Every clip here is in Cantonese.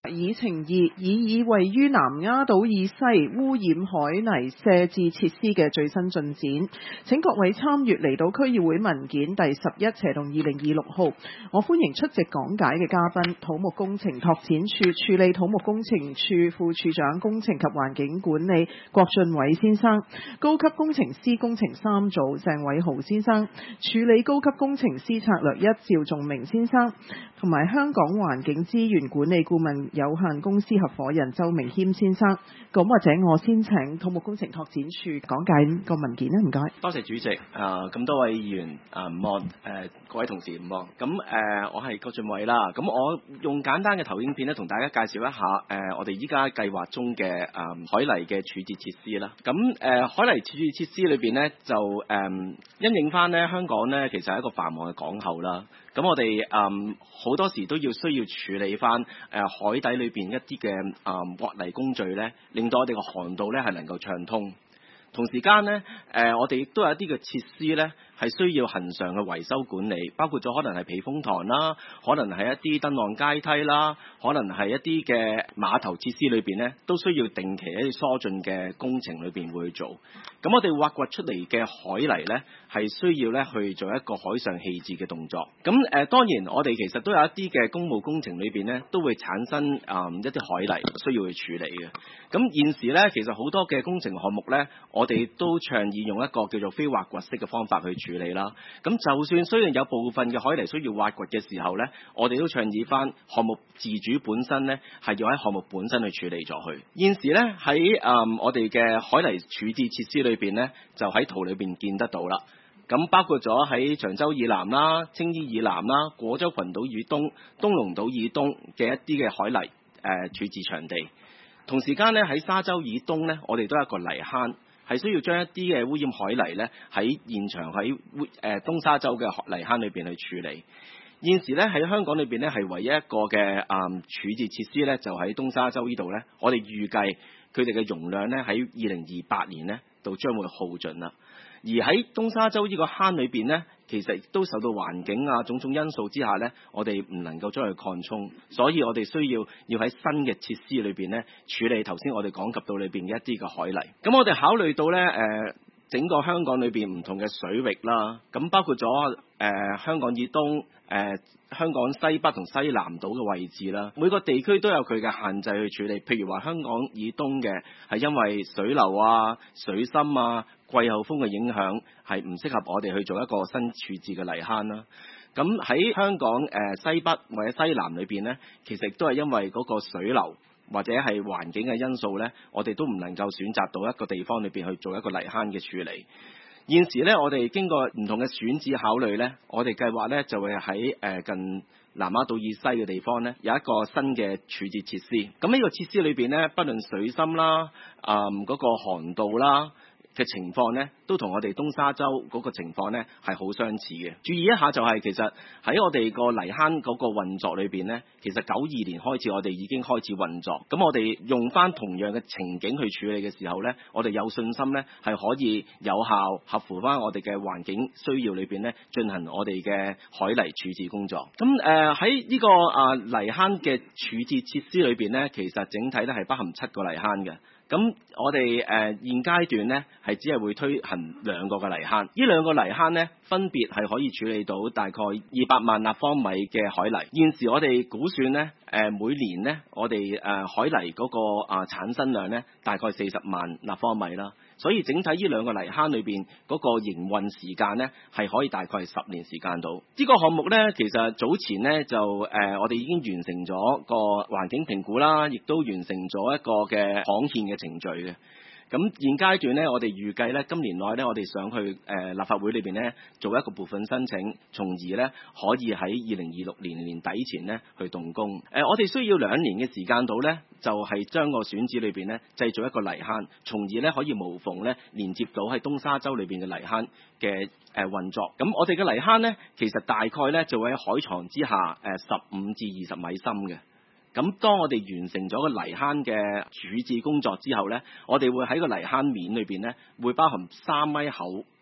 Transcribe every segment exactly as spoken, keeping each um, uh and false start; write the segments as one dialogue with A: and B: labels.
A: 議程二，擬議位於南丫島以西污染海泥卸置設施嘅最新進展，請各位參閱離島區議會文件第十一斜同二零二六號。我歡迎出席講解嘅嘉賓，土木工程拓展處處理土木工程處副處長工程及環境管理郭俊偉先生，高級工程師工程三組鄭偉豪先生，處理高級工程師策略一趙仲明先生，同埋香港環境資源管理顧問有限公司合夥人周明謙先生。咁或者我先請土木工程拓展處講解個文件啦，唔該。
B: 多謝主席，啊咁多位議員啊唔安，誒各位同事唔安。咁誒、呃、我係郭俊偉啦。咁我用簡單嘅投影片咧，同大家介紹一下誒、呃、我哋依家計劃中嘅誒、呃、海泥嘅處置設施啦。咁誒、呃、海泥處置設施裏邊咧就誒、呃、因應翻咧香港咧其實係一個繁忙嘅港口啦。咁我哋誒好多時都要需要處理翻誒、呃、海底裏邊一啲嘅誒挖泥工序咧，令到我哋個航道咧係能夠暢通。同時間咧，誒、呃、我哋亦都有一啲嘅設施咧，係需要恒常嘅維修管理，包括咗可能係避風塘啦，可能係一啲登岸階梯啦，可能係一啲嘅碼頭設施裏邊咧，都需要定期一啲疏浚嘅工程裏邊會去做。咁我哋挖掘出嚟嘅海泥咧，係需要咧去做一個海上棄置嘅動作。咁誒、呃、當然我哋其實都有一啲嘅公務工程裏邊咧，都會產生誒、呃、一啲海泥需要去處理嘅。咁現時咧，其實好多嘅工程項目咧，我哋都倡議用一個叫做非挖掘式嘅方法去處理啦。咁就算雖然有部分嘅海泥需要挖掘嘅時候咧，我哋都倡議翻項目自主本身咧係要喺項目本身去處理咗去。現時咧喺誒我哋嘅海泥處置設施裏邊咧，就喺圖裏邊見得到啦。咁包括咗喺長洲以南啦、青衣以南啦、果洲群島以東、東龍島以東嘅一啲嘅海泥誒、呃、處置場地。同時間咧喺沙洲以東咧，我哋都有一個泥坑，係需要將一啲嘅污染海泥咧喺現場喺誒、呃、東沙洲嘅泥坑裏邊去處理。現時咧喺香港裏邊咧係唯一一個嘅誒、嗯、處置設施咧，就喺東沙洲呢度咧，我哋預計佢哋嘅容量咧喺二零二八年咧就將會耗盡啦。而喺東沙洲呢個坑裏邊呢，其實亦都受到環境啊種種因素之下呢，我哋唔能夠將佢擴充，所以我哋需要要喺新嘅設施裏邊呢處理頭先我哋講及到裏邊嘅一啲嘅海泥。咁我哋考慮到呢，誒、呃、整個香港裏邊唔同嘅水域啦，咁包括咗誒、呃、香港以東、誒、呃、香港西北同西南島嘅位置啦，每個地區都有佢嘅限制去處理。譬如話香港以東嘅係因為水流啊、水深啊、季候風嘅影響，係唔適合我哋去做一個新處置嘅泥坑啦。咁喺香港誒、呃、西北或者西南裏邊呢，其實亦都係因為嗰個水流或者係環境嘅因素呢，我哋都唔能夠選擇到一個地方裏邊去做一個泥坑嘅處理。現時呢，我哋經過唔同嘅選址考慮呢，我哋計劃呢就會喺誒近南丫島以西嘅地方呢，有一個新嘅處置設施。咁呢個設施裏邊呢，不論水深啦、啊、呃、嗰個航道啦嘅情況呢，都同我哋東沙洲嗰個情況呢係好相似嘅。注意一下就係、是、其實喺我哋個泥坑嗰個運作裏邊呢，其實九二年開始我哋已經開始運作。咁我哋用翻同樣嘅情景去處理嘅時候呢，我哋有信心呢係可以有效合乎翻我哋嘅環境需要裏邊呢進行我哋嘅海泥處置工作。咁誒喺呢個啊、呃、泥坑嘅處置設施裏邊呢，其實整體呢係包含七個泥坑嘅。咁我哋誒、呃、現階段呢係只係會推行兩個嘅泥坑，呢兩個泥坑呢分別係可以處理到大概二百萬立方米嘅海泥。現時我哋估算呢，誒、呃、每年呢我哋誒、呃、海泥嗰、那個啊、呃、產生量呢大概四十萬立方米啦。所以整體呢兩個泥坑裏邊嗰個營運時間呢係可以大概係十年時間到。呢、這個項目呢，其實早前呢就誒、呃、我哋已經完成咗個環境評估啦，亦都完成咗一個嘅刊憲嘅程序嘅。咁現階段咧，我哋預計咧今年內咧，我哋想去誒、呃、立法會裏邊咧做一個部分申請，從而咧可以喺二零二六年年底前咧去動工。誒、呃，我哋需要兩年嘅時間度咧，就係、是、將個選址裏邊咧製造一個泥坑，從而咧可以無縫咧連接到喺東沙洲裏邊嘅泥坑嘅誒運作。咁我哋嘅泥坑咧，其實大概咧就會喺海床之下誒十五至二十米深嘅。咁當我哋完成咗個泥坑嘅處置工作之後呢，我哋會喺個泥坑面裏邊呢，會包含三米厚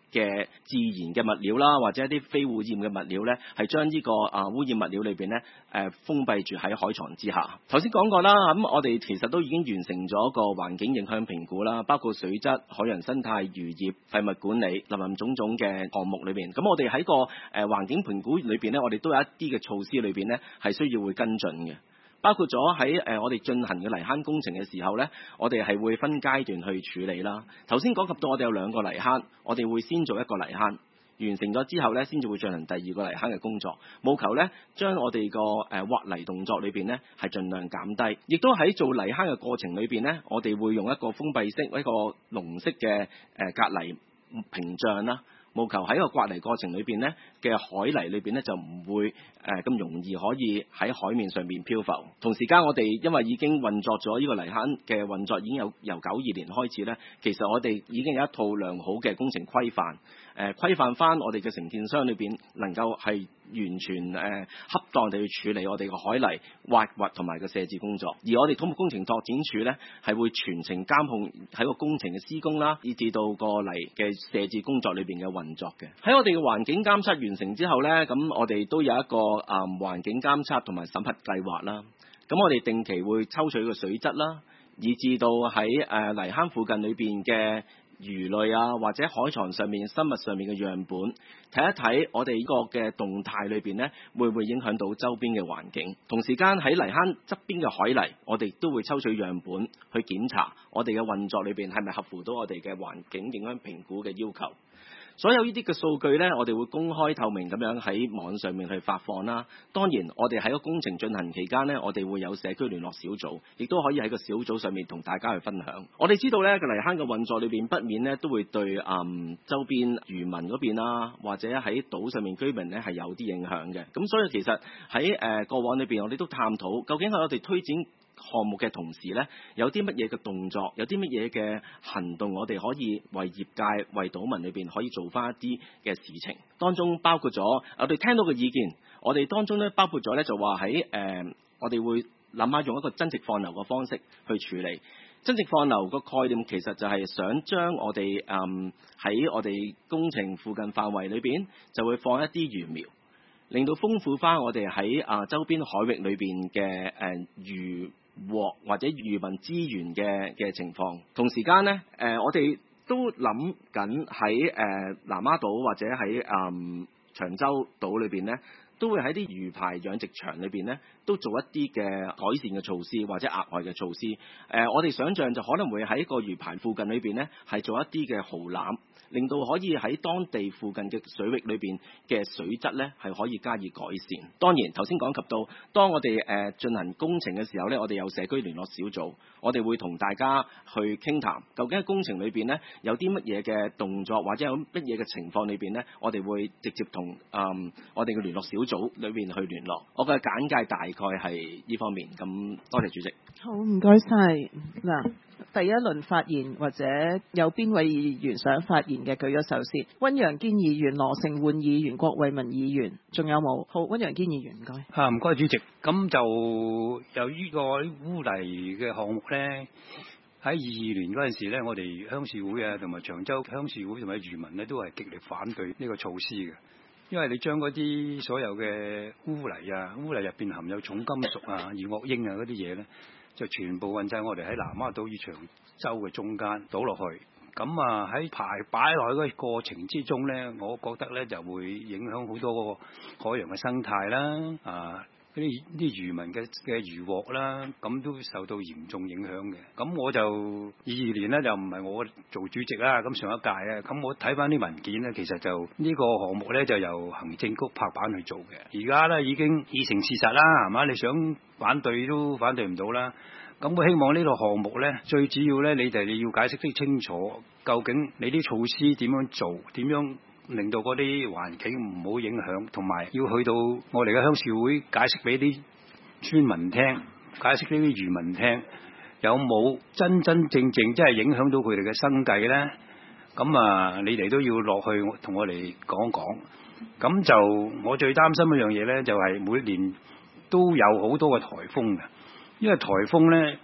B: 嘅自然嘅物料啦，或者一啲非污染嘅物料咧，係將呢個啊污染物料裏邊咧誒封閉住喺海床之下。頭先講過啦，咁我哋其實都已經完成咗個環境影響評估啦，包括水質、海洋生態、漁業、廢物管理、林林種種嘅項目裏邊。咁我哋喺個誒環境評估裏邊咧，我哋都有一啲嘅措施裏邊咧係需要會跟進嘅。包括咗喺誒我哋進行嘅泥坑工程嘅時候呢，我哋係會分階段去處理啦。頭先講及到我哋有兩個泥坑，我哋會先做一個泥坑，完成咗之後呢，先至會進行第二個泥坑嘅工作。務求呢，將我哋個誒挖泥動作裏邊呢係盡量減低，亦都喺做泥坑嘅過程裏邊呢，我哋會用一個封閉式一個籠式嘅誒隔泥屏障啦。務求喺個刮泥過程裏邊呢嘅海泥裏邊呢，就唔會誒咁、呃、容易可以喺海面上面漂浮。同時間我哋因為已經運作咗呢個泥坑嘅運作已經有由九二年開始呢，其實我哋已經有一套良好嘅工程規範，誒、呃、規範翻我哋嘅承建商裏邊能夠係完全誒、呃、恰當地去處理我哋嘅海泥挖掘同埋個卸置工作。而我哋土木工程拓展署呢，係會全程監控喺個工程嘅施工啦，以至到個泥嘅卸置工作裏邊嘅運作嘅。喺我哋嘅環境監測完成之後呢，咁我哋都有一個誒、嗯、環境監測同埋審核計劃啦。咁我哋定期會抽取個水質啦，以至到喺誒、呃、泥坑附近裏邊嘅魚類啊，或者海床上面生物上面嘅樣本，睇一睇我哋呢個嘅動態裏邊呢，會唔會影響到周邊嘅環境。同時間喺泥坑側邊嘅海泥，我哋都會抽取樣本去檢查我哋嘅運作裏邊係咪合乎到我哋嘅環境影響評估嘅要求。所有呢啲嘅數據呢，我哋會公開透明咁樣喺網上面去發放啦。當然，我哋喺個工程進行期間呢，我哋會有社區聯絡小組，亦都可以喺個小組上面同大家去分享。我哋知道呢個泥坑嘅運作裏邊不免呢都會對嗯周邊漁民嗰邊啦，或者喺島上面居民呢係有啲影響嘅。咁所以其實喺誒、呃、過往裏邊，我哋都探討究竟係我哋推展項目嘅同時呢，有啲乜嘢嘅動作，有啲乜嘢嘅行動，我哋可以為業界、為島民裏邊可以做翻一啲嘅事情。當中包括咗我哋聽到嘅意見，我哋當中咧包括咗咧就話喺誒，我哋會諗下用一個增值放流嘅方式去處理。增值放流個概念其實就係想將我哋誒喺我哋工程附近範圍裏邊就會放一啲魚苗，令到豐富翻我哋喺啊周邊海域裏邊嘅誒魚獲或者漁民資源嘅嘅情況。同時間呢，誒、呃、我哋都諗緊喺誒南丫島或者喺誒、呃、長洲島裏邊呢，都會喺啲魚排養殖場裏邊呢，都做一啲嘅改善嘅措施或者額外嘅措施。誒、呃，我哋想象就可能會喺個魚排附近裏邊呢，係做一啲嘅蠔攬，令到可以喺當地附近嘅水域裏邊嘅水質呢係可以加以改善。當然頭先講及到，當我哋誒進行工程嘅時候呢，我哋有社區聯絡小組，我哋會同大家去傾談，究竟喺工程裏邊呢有啲乜嘢嘅動作或者有乜嘢嘅情況裏邊呢，我哋會直接同誒、嗯、我哋嘅聯絡小組裏邊去聯絡。我嘅簡介大概係呢方面，咁多謝主席。
A: 好，唔該晒。嗱，第一輪發言或者有邊位議員想發言嘅舉咗手先。溫陽堅議員、羅成煥議員、郭偉文議員，仲有冇？好，溫陽堅議員唔該。
C: 啊，唔該主席。咁就由於個污泥嘅項目咧，喺二二年嗰陣時咧，我哋鄉事會啊，同埋長洲鄉事會同埋漁民咧，都係極力反對呢個措施嘅。因為你將嗰啲所有嘅污泥啊，污泥入邊含有重金屬啊、二惡英啊嗰啲嘢咧，就全部運晒我哋喺南丫島與長洲嘅中間倒落去。咁啊喺排擺落去嗰個過程之中咧，我覺得咧就會影響好多個海洋嘅生態啦，啊嗰啲啲漁民嘅嘅漁獲啦，咁都受到嚴重影響嘅。咁我就二二年咧就唔係我做主席啦，咁上一屆咧，咁我睇翻啲文件咧，其實就呢個項目咧就由行政局拍板去做嘅。而家咧已經已成事實啦，係嘛？你想反對都反對唔到啦。咁我希望呢個項目咧，最主要咧，你哋你要解釋得清楚，究竟你啲措施點樣做，點樣令到嗰啲環境唔好影響，同埋要去到我哋嘅鄉事會解釋俾啲村民聽，解釋俾啲漁民聽，有冇真真正正即係影響到佢哋嘅生計咧？咁啊，你哋都要落去同我哋講講。咁就我最擔心一樣嘢咧，就係每年都有好多個颱風嘅，因為颱風咧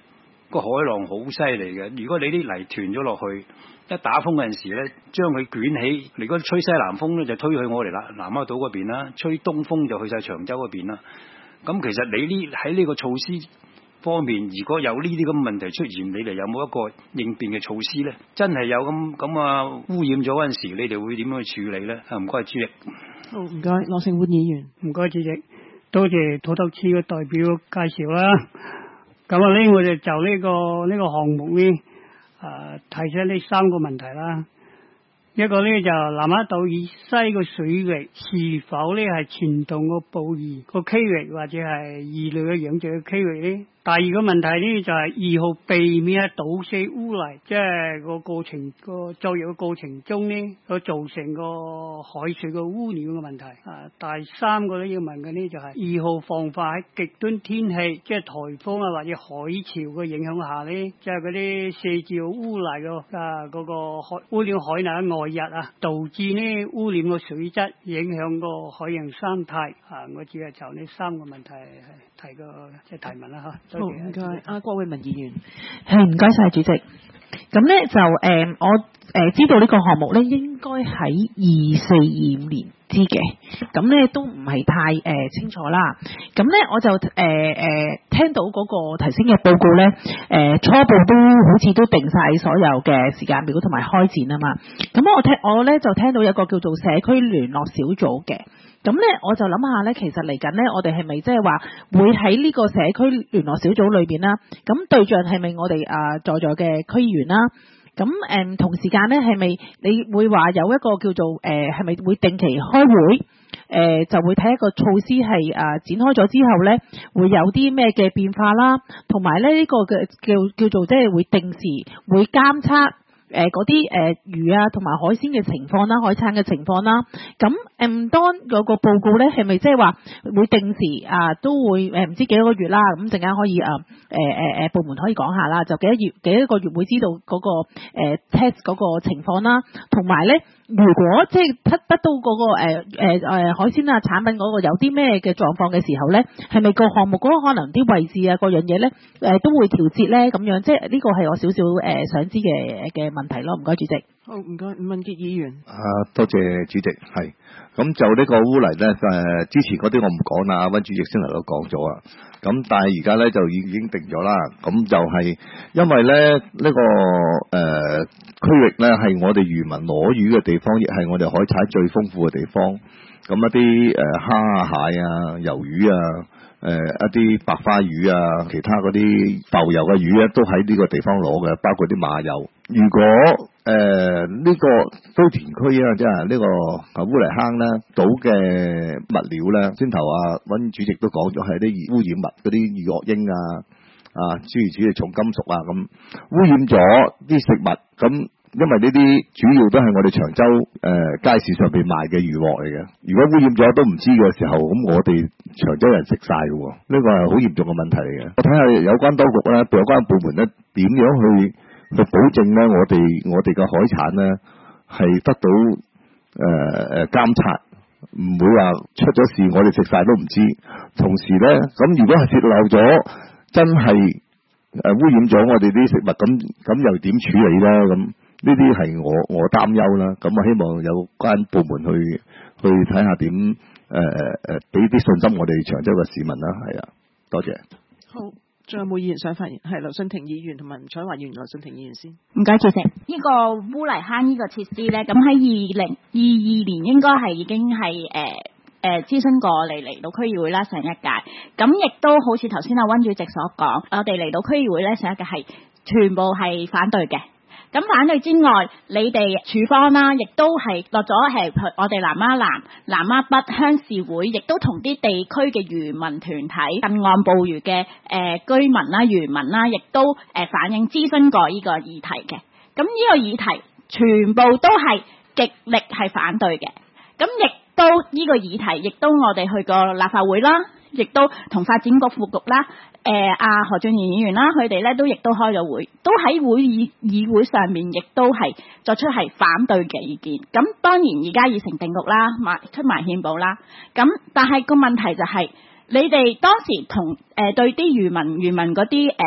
C: 個海浪好犀利嘅。如果你啲泥斷咗落去，一打風嗰陣時咧，將佢捲起。如果吹西南風咧，就推去我哋南南丫島嗰邊啦；吹東風就去晒長洲嗰邊啦。咁其實你呢喺呢個措施方面，如果有呢啲咁問題出現，你哋有冇一個應變嘅措施咧？真係有咁咁啊污染咗嗰陣時，你哋會點樣去處理咧？啊，唔該主席。
A: 好，唔該，羅盛煥議員。
D: 唔該主席，多謝土豆處嘅代表介紹啦。咁啊呢，我哋就呢、這個呢、這個項目呢，誒、呃、提出呢三個問題啦。一個呢就南丫島以西個水域是否呢係傳統個捕魚個區域或者係魚類嘅養殖嘅區域呢？第二個問題呢就係二號避免係島式污泥，即係個過程個作業嘅過程中呢，個造成個海水嘅污染嘅問題。啊，第三個呢要問嘅呢就係二號防範喺極端天氣，即係颱風啊或者海潮嘅影響下呢，即係嗰啲射照污泥嘅啊嗰個海污染海泥嘅外溢啊，導致呢污染個水質，影響個海洋生態。啊，我只係就呢三個問題提個即係提問啦嚇。
A: 好，唔該，阿郭偉文議員。
E: 係，唔該晒主席。咁咧就誒、呃，我誒、呃、知道呢個項目咧應該喺二四二五年知嘅，咁咧都唔係太誒、呃、清楚啦。咁咧我就誒誒、呃呃、聽到嗰個提升嘅報告咧，誒、呃、初步都好似都定晒所有嘅時間表同埋開展啊嘛。咁我聽我咧就聽到有個叫做社區聯絡小組嘅。咁咧，我就諗下咧，其實嚟緊咧，我哋係咪即係話會喺呢個社區聯絡小組裏邊啦？咁對象係咪我哋啊在座嘅區議員啦？咁誒、嗯、同時間咧，係咪你會話有一個叫做誒係咪會定期開會？誒、呃、就會睇一個措施係啊展開咗之後咧，會有啲咩嘅變化啦？同埋咧呢、這個嘅叫叫做即係會定時會監測。誒嗰啲誒魚啊同埋海鮮嘅情況啦，海產嘅情況啦，咁誒、嗯、當嗰個報告咧係咪即係話會定時啊都會誒唔、呃、知幾多個月啦，咁陣間可以啊誒誒誒部門可以講下啦，就幾多月幾多個月會知道嗰、那個、呃、test 嗰個情況啦，同埋咧如果即係得得到嗰、那個誒誒誒海鮮啊產品嗰個有啲咩嘅狀況嘅時候咧，係咪個項目嗰個可能啲位置啊各樣嘢咧誒都會調節咧咁樣，即係呢個係我少少誒想知嘅嘅問題咯，唔該主席。
A: 好，唔該，伍敏傑議員。
F: 啊，多謝主席，係。咁就呢個污泥咧，誒、呃、之前嗰啲我唔講啦，阿溫主席先嚟到講咗啊。咁但係而家咧就已經定咗啦。咁就係因為咧呢、這個誒、呃、區域咧係我哋漁民攞魚嘅地方，亦係我哋海產最豐富嘅地方。咁一啲誒蝦啊、蟹啊、魷魚啊。誒、呃、一啲白花魚啊，其他嗰啲浮游嘅魚咧，都喺呢個地方攞嘅，包括啲馬友。如果誒呢、呃這個堆填區啊，即係呢個啊烏泥坑咧，倒嘅物料咧，先頭啊溫主席都講咗係啲污染物，嗰啲二噁英啊啊諸如此類重金屬啊咁，污染咗啲食物咁。因為呢啲主要都係我哋長洲誒、呃、街市上邊賣嘅漁獲嚟嘅，如果污染咗都唔知嘅時候，咁我哋長洲人食晒嘅，呢個係好嚴重嘅問題嚟嘅。我睇下有關當局咧，有關部門咧，點樣去去保證咧，我哋我哋嘅海產咧係得到誒誒監察，唔會話出咗事我哋食晒都唔知。同時咧，咁如果係泄漏咗，真係誒、呃、污染咗我哋啲食物，咁咁又點處理咧？咁呢啲係我我擔憂啦，咁我希望有關部門去去睇下點誒誒誒俾啲信心我哋長洲嘅市民啦，係啊，多謝。
A: 好，仲有冇議員想發言？係劉信廷議員同埋吳彩華議員。劉信廷議員先。
G: 唔該主席，呢、這個烏泥坑呢個設施咧，咁喺二零二二年應該係已經係誒誒諮詢過嚟嚟到區議會啦，上一屆，咁亦都好似頭先阿溫主席所講，我哋嚟到區議會咧，上一屆係全部係反對嘅。咁反對之外，你哋處方啦，亦都係落咗係我哋南丫南、南丫北鄉事會，亦都同啲地區嘅漁民團體、近岸捕魚嘅誒居民啦、漁民啦，亦都誒反映諮詢過呢個議題嘅。咁呢個議題全部都係極力係反對嘅。咁亦都呢個議題，亦都我哋去過立法會啦，亦都同發展局副局啦。誒阿、呃、何俊賢議員啦，佢哋咧都亦都開咗會，都喺會議議會上面，亦都係作出係反對嘅意見。咁當然而家已成定局啦，埋出埋憲報啦。咁但係個問題就係、是，你哋當時同誒、呃、對啲漁民漁民嗰啲誒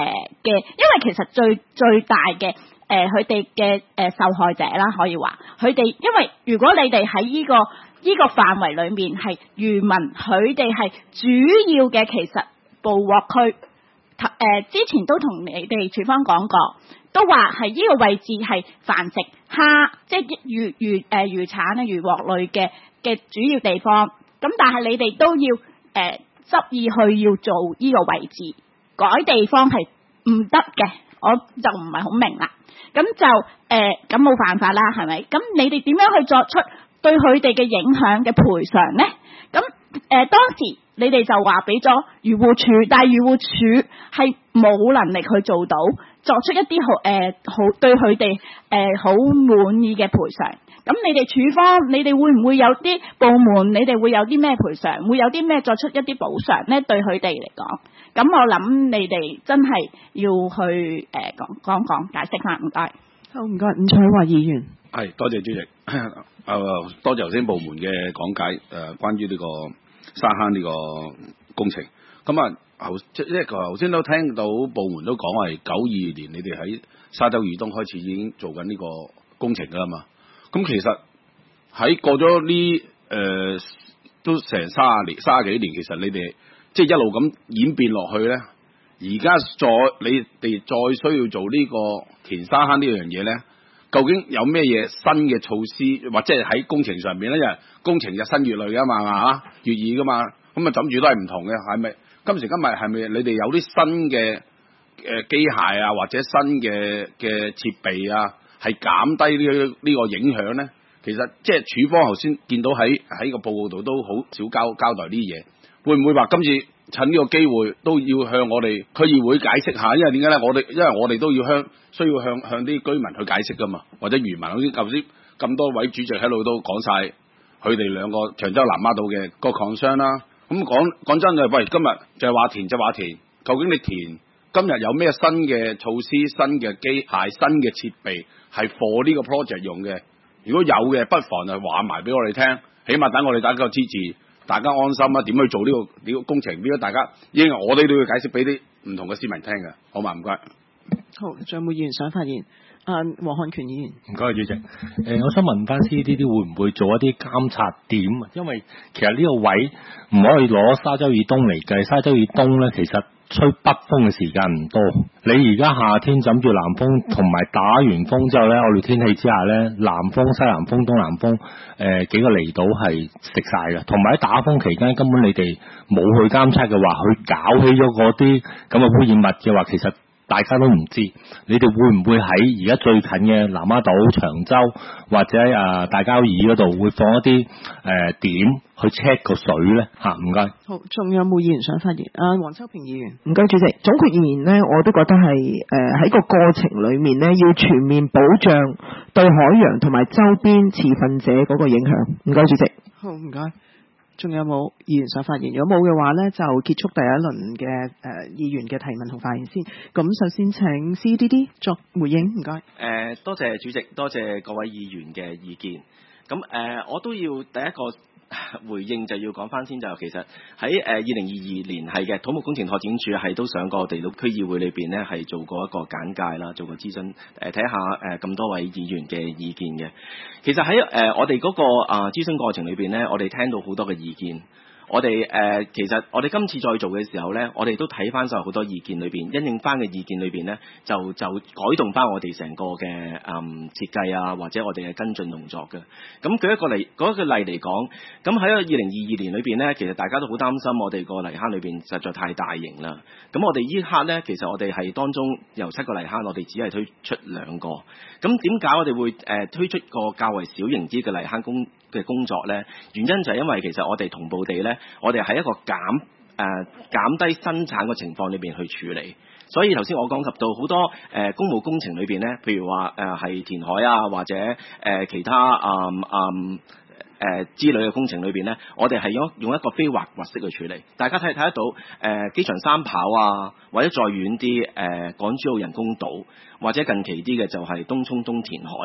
G: 嘅，因為其實最最大嘅誒佢哋嘅誒受害者啦，可以話佢哋，因為如果你哋喺呢個呢個範圍裡面係漁民，佢哋係主要嘅其實捕獲區。誒、呃、之前都同你哋處方講過，都話係呢個位置係繁殖蝦，即係魚魚誒魚產啊魚獲類嘅嘅主要地方。咁但係你哋都要誒、呃、執意去要做呢個位置，改地方係唔得嘅，我就唔係好明啦。咁就誒咁冇辦法啦，係咪？咁你哋點樣去作出對佢哋嘅影響嘅賠償呢？咁誒、呃、當時你哋就話俾咗漁護署，但係漁護署係冇能力去做到作出一啲好誒好對佢哋誒好滿意嘅賠償。咁你哋署方，你哋會唔會有啲部門，你哋會有啲咩賠償，會有啲咩作出一啲補償呢？對佢哋嚟講，咁我諗你哋真係要去誒講講講解釋翻，唔該。
A: 好，唔該，伍彩華議員。
H: 係，多謝主席。誒、呃，多謝頭先部門嘅講解。誒、呃，關於呢個沙坑呢個工程。咁啊，頭即係頭先都聽到部門都講係九二年，你哋喺沙洲以東開始已經做緊呢個工程噶啦嘛。咁其實喺過咗呢誒都成卅年、卅幾年，其實你哋即係一路咁演變落去咧。而家再你哋再需要做呢個填沙坑呢樣嘢咧，究竟有咩嘢新嘅措施，或者係喺工程上面咧？因為工程日新月累噶嘛，係嘛，月異噶嘛，咁啊枕住都係唔同嘅，係咪？今時今日係咪你哋有啲新嘅誒機械啊，或者新嘅嘅設備啊？係減低呢個呢個影響咧，其實即係署方頭先見到喺喺個報告度都好少交交代呢啲嘢，會唔會話今次趁呢個機會都要向我哋區議會解釋下？因為點解咧？我哋因為我哋都要向需要向向啲居民去解釋噶嘛，或者漁民好似頭先咁多位主席喺度都講晒佢哋兩個長洲南丫島嘅個 concern 啦。咁講講真就喂，今日就係話填就話填，究竟你填今日有咩新嘅措施、新嘅機械、新嘅設備？係 for 呢個 project 用嘅，如果有嘅，不妨就話埋俾我哋聽，起碼等我哋大家支持，大家安心啊！點去做呢、呢個呢、呢個工程？俾咗大家，因為我哋都要解釋俾啲唔同嘅市民聽嘅，好嘛？唔該。
A: 好，仲有冇議員想發言？啊，黃漢權議員。
I: 唔該，主席。誒、呃，我想問翻 C D D 會唔會做一啲監察點？因為其實呢個位唔可以攞沙洲以東嚟計，沙洲以東咧其實吹北風嘅時間唔多，你而家夏天枕住南風，同埋打完風之後呢，惡劣天氣之下呢，南風、西南風、東南風，誒、呃、幾個離島係食晒嘅。同埋喺打風期間，根本你哋冇去監測嘅話，去搞起咗嗰啲咁嘅污染物嘅話，其實大家都唔知。你哋會唔會喺而家最近嘅南丫島、長洲或者啊大交椅嗰度會放一啲誒、呃、點去 check 個水咧？嚇，唔該。
A: 好，仲有冇議員想發言？啊，黃秋平議員。
J: 唔該，主席。總括而言呢，我都覺得係誒喺個過程裡面呢，要全面保障對海洋同埋周邊持份者嗰個影響。唔該，主席。
A: 好，唔該。仲有冇議員想發言？如果冇嘅話呢，就結束第一輪嘅誒、呃、議員嘅提問同發言先。咁首先請 C D D 作回應，唔該。誒、
B: 呃，多謝主席，多謝各位議員嘅意見。咁誒、呃，我都要第一個回應就要講翻先，就其實喺誒二零二二年係嘅土木工程拓展署係都上過地區區議會裏邊呢，係做過一個簡介啦，做過諮詢，誒睇下誒咁多位議員嘅意見嘅。其實喺誒、呃、我哋嗰、那個啊諮詢過程裏邊呢，我哋聽到好多嘅意見。我哋誒、呃、其實我哋今次再做嘅時候呢，我哋都睇翻晒好多意見裏邊，因應翻嘅意見裏邊呢，就就改動翻我哋成個嘅誒、嗯、設計啊，或者我哋嘅跟進動作嘅。咁舉一個例，舉一個例嚟講，咁喺二零二二年裏邊呢，其實大家都好擔心我哋個泥坑裏邊實在太大型啦。咁我哋依刻呢，其實我哋係當中由七個泥坑，我哋只係推出兩個。咁點解我哋會誒、呃、推出個較為小型啲嘅泥坑工嘅工作呢？原因就係因為其實我哋同步地呢，我哋喺一個減誒、呃、減低生產嘅情況裏邊去處理。所以頭先我講及到好多誒、呃、公務工程裏邊呢，譬如話誒係填海啊，或者誒、呃、其他啊啊誒之類嘅工程裏邊呢，我哋係用用一個非滑滑式去處理。大家睇睇得到誒、呃、機場三跑啊，或者再遠啲誒港珠澳人工島，或者近期啲嘅就係東涌東填海。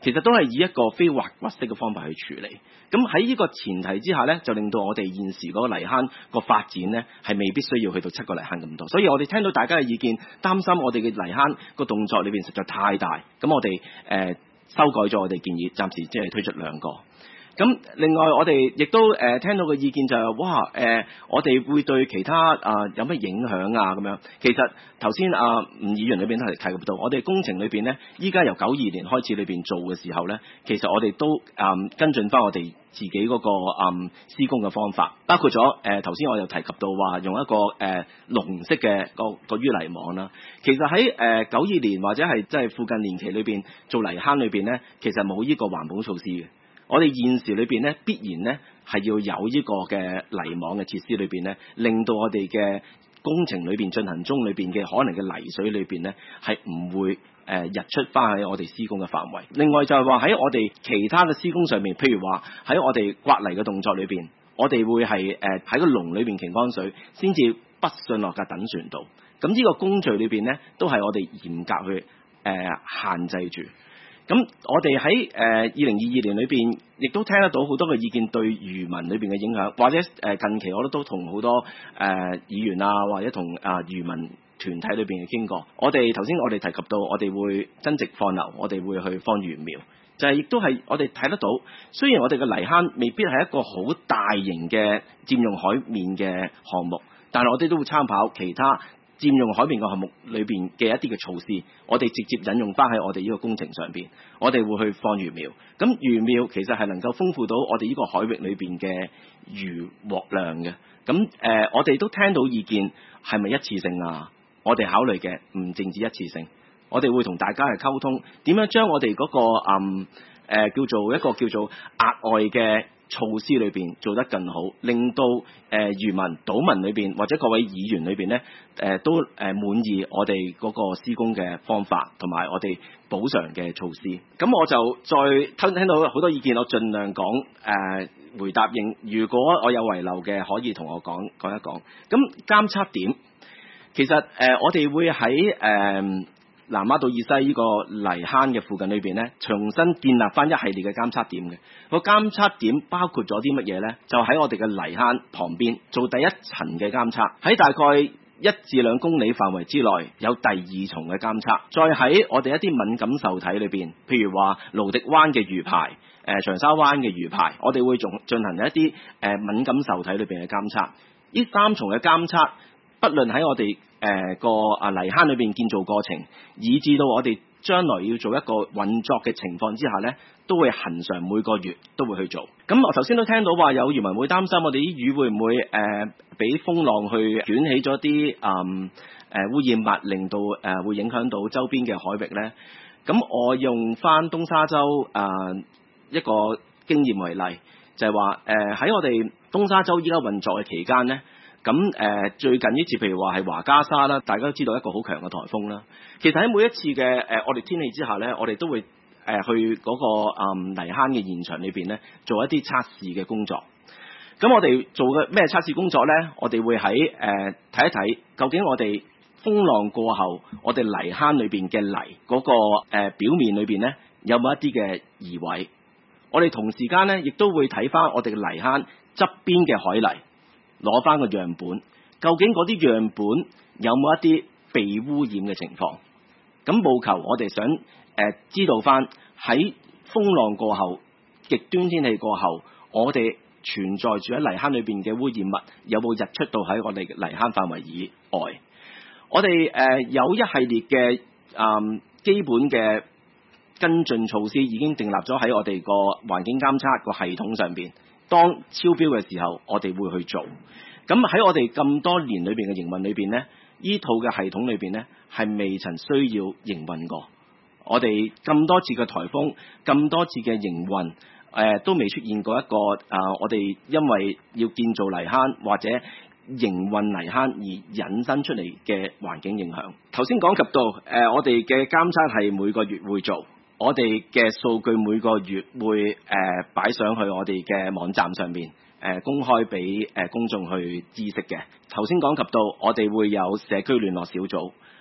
B: 其實都係以一個非挖掘式嘅方法去處理。咁喺呢個前提之下呢，就令到我哋現時嗰個泥坑個發展呢，係未必需要去到七個泥坑咁多。所以我哋聽到大家嘅意見，擔心我哋嘅泥坑個動作裏邊實在太大，咁我哋誒、呃、修改咗我哋建議，暫時即係推出兩個。咁另外我哋亦都誒、呃、聽到嘅意見就係、是、哇誒、呃、我哋會對其他啊、呃、有咩影響啊咁樣。其實頭先啊吳議員裏邊都係提及到，我哋工程裏邊呢，依家由九二年開始裏邊做嘅時候呢，其實我哋都啊、呃、跟進翻我哋自己嗰、那個啊、呃、施工嘅方法，包括咗誒頭先我又提及到話用一個誒籠、呃、式嘅個個淤泥網啦。其實喺誒九二年或者係即係附近年期裏邊做泥坑裏邊呢，其實冇呢個環保措施嘅。我哋現時裏邊咧，必然咧係要有呢個嘅泥網嘅設施裏邊咧，令到我哋嘅工程裏邊進行中裏邊嘅可能嘅泥水裏邊咧，係唔會誒、呃、溢出翻喺我哋施工嘅範圍。另外就係話喺我哋其他嘅施工上面，譬如話喺我哋刮泥嘅動作裏邊，我哋會係誒喺個籠裏邊擎乾水，先至不順落架等船度。咁呢個工序裏邊咧，都係我哋嚴格去誒、呃、限制住。咁我哋喺誒二零二二年裏邊，亦都聽得到好多嘅意見對漁民裏邊嘅影響，或者誒、呃、近期我都都同好多誒、呃、議員啊，或者同啊、呃、漁民團體裏邊嘅傾過。我哋頭先我哋提及到，我哋會增值放流，我哋會去放魚苗，就係、是、亦都係我哋睇得到。雖然我哋嘅泥坑未必係一個好大型嘅佔用海面嘅項目，但係我哋都會參考其他佔用海面嘅項目裏邊嘅一啲嘅措施，我哋直接引用翻喺我哋呢個工程上邊，我哋會去放魚苗。咁魚苗其實係能夠豐富到我哋呢個海域裏邊嘅魚獲量嘅。咁誒、呃，我哋都聽到意見係咪一次性啊？我哋考慮嘅唔淨止一次性，我哋會同大家去溝通，點樣將我哋嗰、那個嗯誒、呃、叫做一個叫做額外嘅措施裏邊做得更好，令到誒、呃、漁民、島民裏邊或者各位議員裏邊咧誒都誒滿意我哋嗰個施工嘅方法同埋我哋補償嘅措施。咁我就再聽聽到好多意見，我盡量講誒、呃、回答應。如果我有遺漏嘅，可以同我講講一講。咁監測點其實誒、呃、我哋會喺誒。呃南丫島以西呢個泥坑嘅附近裏邊咧，重新建立翻一系列嘅監測點嘅。個監測點包括咗啲乜嘢呢？就喺我哋嘅泥坑旁邊做第一層嘅監測，喺大概一至兩公里範圍之內有第二重嘅監測，再喺我哋一啲敏感受體裏邊，譬如話蘆荻灣嘅魚排、誒、呃、長沙灣嘅魚排，我哋會仲進行一啲誒、呃、敏感受體裏邊嘅監測。呢三重嘅監測，不論喺我哋誒、呃、個啊泥坑裏邊建造過程，以至到我哋將來要做一個運作嘅情況之下呢，都會恆常每個月都會去做。咁我頭先都聽到話有漁民會擔心我哋啲魚會唔會誒俾、呃、風浪去捲起咗啲誒誒污染物，令到誒、呃、會影響到周邊嘅海域呢。咁我用翻東沙洲誒、呃、一個經驗為例，就係話誒喺我哋東沙洲依家運作嘅期間呢。咁誒、呃、最近呢次譬如話係華加沙啦，大家都知道一個好強嘅颱風啦。其實喺每一次嘅誒、呃、我哋天氣之下咧，我哋都會誒、呃、去嗰、那個、呃、泥坑嘅現場裏邊咧做一啲測試嘅工作。咁我哋做嘅咩測試工作咧？我哋會喺誒睇一睇究竟我哋風浪過後，我哋泥坑裏邊嘅泥嗰、那個、呃、表面裏邊咧有冇一啲嘅移位。我哋同時間咧亦都會睇翻我哋嘅泥坑側邊嘅海泥。攞翻個樣本，究竟嗰啲樣本有冇一啲被污染嘅情況？咁務求我哋想誒、呃、知道翻喺風浪過後、極端天氣過後，我哋存在住喺泥坑裏邊嘅污染物有冇溢出到喺我哋泥坑範圍以外？我哋誒、呃、有一系列嘅誒、呃、基本嘅跟進措施已經訂立咗喺我哋個環境監測個系統上邊。當超標嘅時候，我哋會去做。咁喺我哋咁多年裏邊嘅營運裏邊呢，呢套嘅系統裏邊呢，係未曾需要營運過。我哋咁多次嘅颱風，咁多次嘅營運，誒、呃、都未出現過一個啊、呃！我哋因為要建造泥坑或者營運泥坑而引申出嚟嘅環境影響。頭先講及到誒、呃，我哋嘅監測係每個月會做。我哋嘅數據每個月會誒擺、呃、上去我哋嘅網站上面，誒、呃、公開俾誒、呃、公眾去知悉嘅。頭先講及到，我哋會有社區聯絡小組，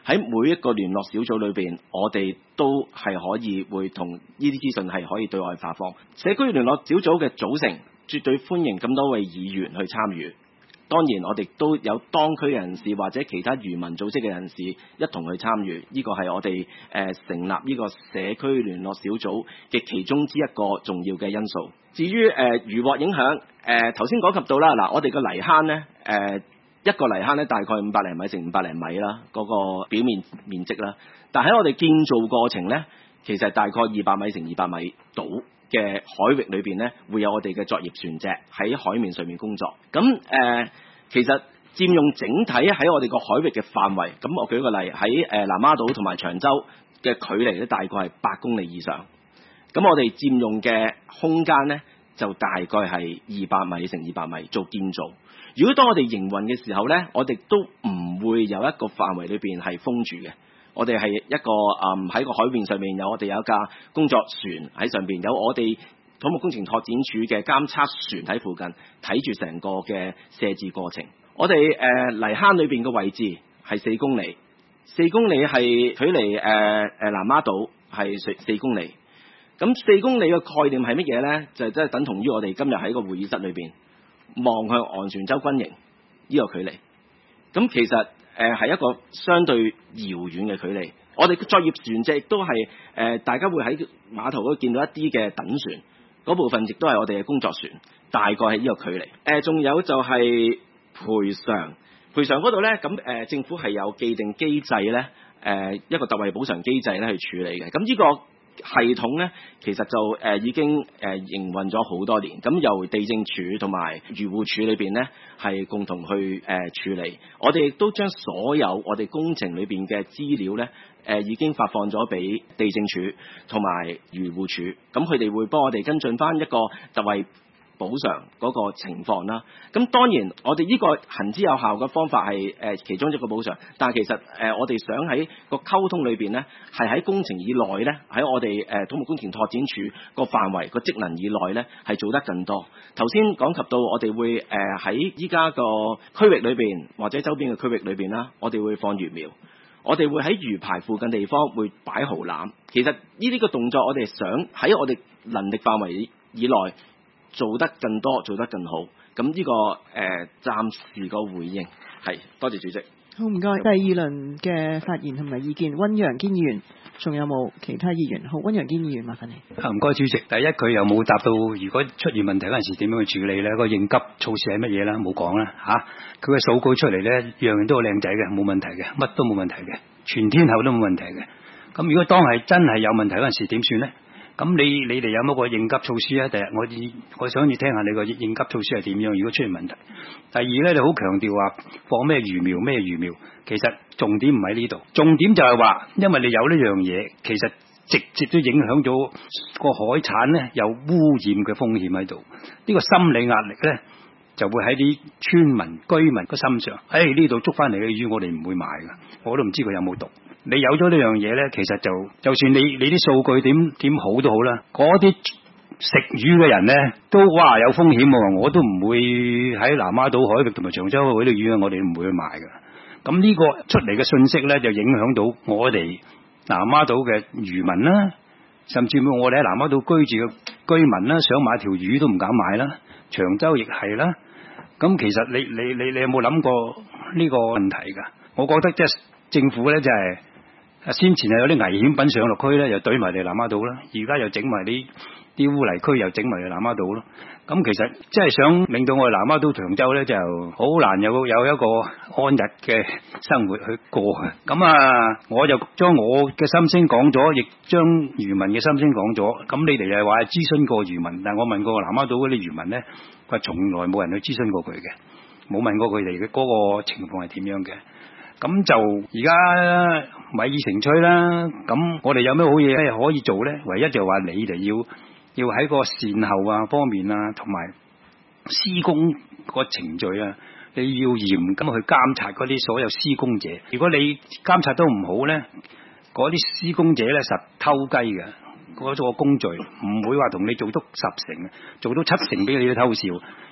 B: 喺每一個聯絡小組裏邊，我哋都係可以會同呢啲資訊係可以對外發放。社區聯絡小組嘅組成，絕對歡迎咁多位議員去參與。當然，我哋都有當區人士或者其他漁民組織嘅人士一同去參與，呢個係我哋誒、呃、成立呢個社區聯絡小組嘅其中之一個重要嘅因素。至於誒、呃、漁獲影響，誒頭先講及到啦，嗱我哋個泥坑呢，誒、呃、一個泥坑呢大概五百零米乘五百零米啦，嗰、那個表面面積啦，但喺我哋建造過程呢，其實大概二百米乘二百米到嘅海域裏邊呢，會有我哋嘅作業船隻喺海面上面工作。咁誒、呃，其實佔用整體喺我哋個海域嘅範圍。咁我舉個例，喺誒南丫島同埋長洲嘅距離咧，大概係八公里以上。咁我哋佔用嘅空間呢，就大概係二百米乘二百米做建造。如果當我哋營運嘅時候呢，我哋都唔會有一個範圍裏邊係封住嘅。我哋係一個誒喺、嗯、個海面上面有我哋有一架工作船喺上邊，有我哋土木工程拓展署嘅監測船喺附近睇住成個嘅卸置過程。我哋誒、呃、泥坑裏邊嘅位置係四公里，四公里係距離誒誒、呃、南丫島係四四公里。咁四公里嘅概念係乜嘢呢？就即係等同於我哋今日喺個會議室裏邊望向昂船洲軍營呢個距離。咁其實誒係、呃、一個相對遙遠嘅距離。我哋作業船隻亦都係誒、呃，大家會喺碼頭嗰度見到一啲嘅躉船，嗰部分亦都係我哋嘅工作船，大概係呢個距離。誒、呃，仲有就係賠償，賠償嗰度咧，咁誒、呃、政府係有既定機制咧，誒、呃、一個特惠補償機制咧去處理嘅。咁呢個系統咧，其實就誒、呃、已經誒、呃、營運咗好多年，咁由地政署同埋漁護署裏邊咧係共同去誒、呃、處理。我哋亦都將所有我哋工程裏邊嘅資料咧，誒、呃、已經發放咗俾地政署同埋漁護署，咁佢哋會幫我哋跟進翻一個特惠補償嗰個情況啦。咁當然我哋呢個行之有效嘅方法係誒、呃、其中一個補償，但係其實誒、呃、我哋想喺個溝通裏邊呢，係喺工程以內呢，喺我哋誒、呃、土木工程拓展署個範圍個職能以內呢，係做得更多。頭先講及到我哋會誒喺依家個區域裏邊或者周邊嘅區域裏邊啦，我哋會放魚苗，我哋會喺魚排附近地方會擺蠔籃。其實呢啲個動作我哋想喺我哋能力範圍以內做得更多，做得更好。咁呢、這個誒、呃、暫時個回應係，多謝主席。
A: 好，唔該。第二輪嘅發言同埋意見，溫陽堅議員，仲有冇其他議員？好，溫陽堅議員，麻煩你。
C: 啊，唔該主席。第一佢又冇答到，如果出現問題嗰陣時點樣去處理咧？個應急措施係乜嘢啦？冇講啦嚇。佢嘅數據出嚟咧，樣樣都好靚仔嘅，冇問題嘅，乜都冇問題嘅，全天候都冇問題嘅。咁如果當係真係有問題嗰陣時點算咧？咁你你哋有冇個應急措施啊？第日我我想要聽下你個應急措施係點樣？如果出現問題，第二咧，你好強調話放咩魚苗咩魚苗，其實重點唔喺呢度，重點就係話，因為你有呢樣嘢，其實直接都影響咗個海產咧有污染嘅風險喺度，呢個心理壓力咧就會喺啲村民居民個心上，誒呢度捉翻嚟嘅魚我哋唔會買噶，我都唔知佢有冇毒。你有咗呢樣嘢咧，其實就就算你你啲數據點點好都好啦，嗰啲食魚嘅人咧都哇有風險喎，我都唔會喺南丫島海域同埋長洲嗰啲魚啊，我哋唔會去買噶。咁呢個出嚟嘅信息咧，就影響到我哋南丫島嘅漁民啦，甚至乎我哋喺南丫島居住嘅居民啦，想買條魚都唔敢買啦，長洲亦係啦。咁其實你你你你有冇諗過呢個問題噶？我覺得即係政府咧就係、是。先前係有啲危險品上落區咧，又懟埋嚟南丫島啦，而家又整埋啲啲污泥區，又整埋嚟南丫島咯。咁其實即係想令到我哋南丫島長洲咧，就好難有有一個安逸嘅生活去過嘅。咁啊，我就將我嘅心聲講咗，亦將漁民嘅心聲講咗。咁你哋又話諮詢過漁民，但我問過南丫島嗰啲漁民咧，佢從來冇人去諮詢過佢嘅，冇問過佢哋嘅嗰個情況係點樣嘅。咁就而家米已成炊啦，咁我哋有咩好嘢咧可以做咧？唯一就話你哋要要喺個善後啊方面啊，同埋施工個程序啊，你要嚴咁去監察嗰啲所有施工者。如果你監察都唔好咧，嗰啲施工者咧實偷雞嘅，嗰個工序唔會話同你做到十成，做到七成俾你都偷笑。